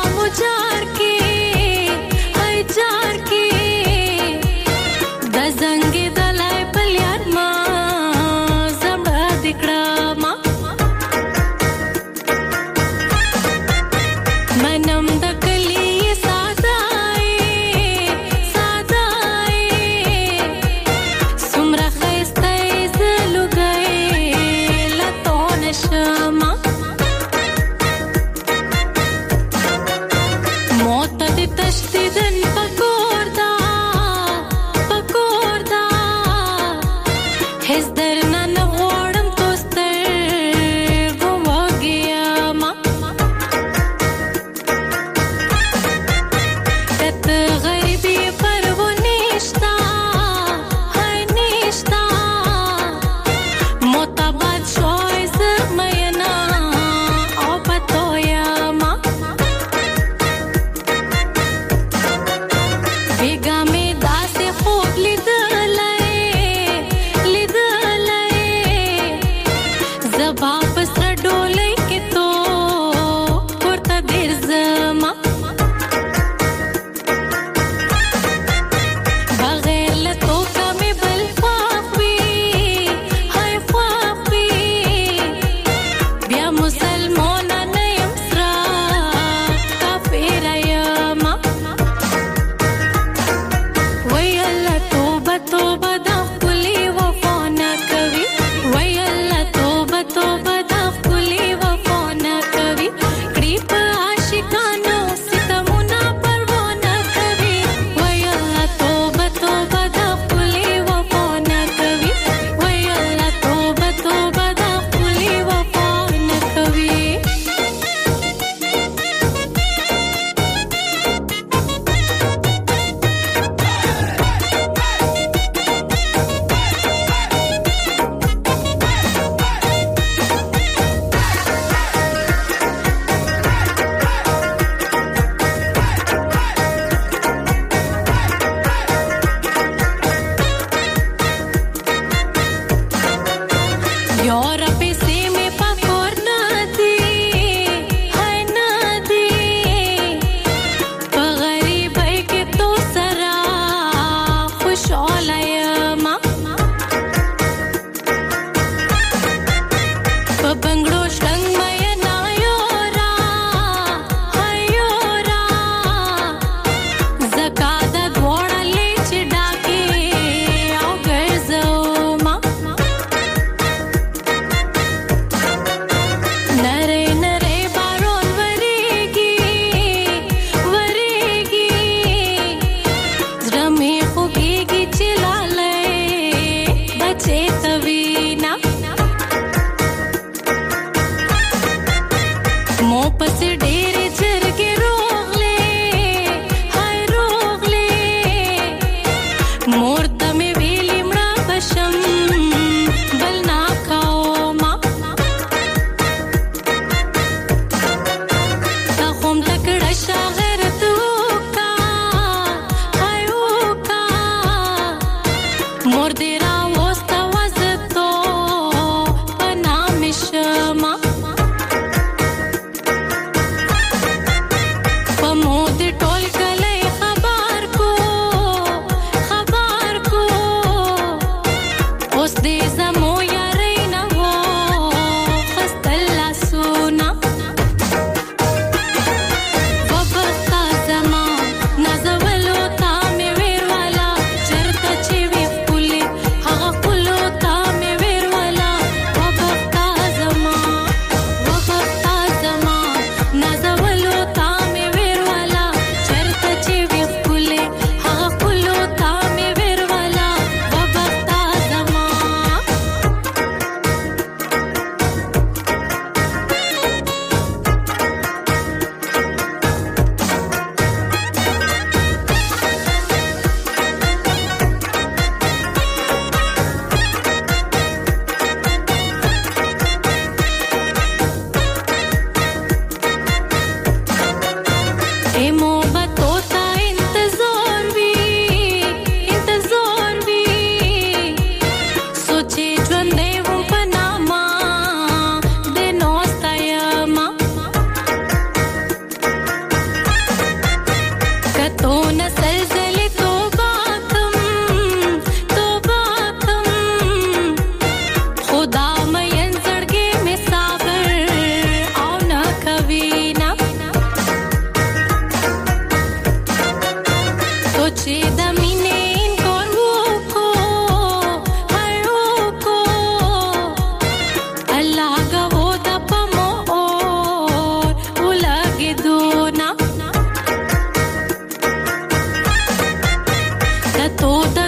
Does لتو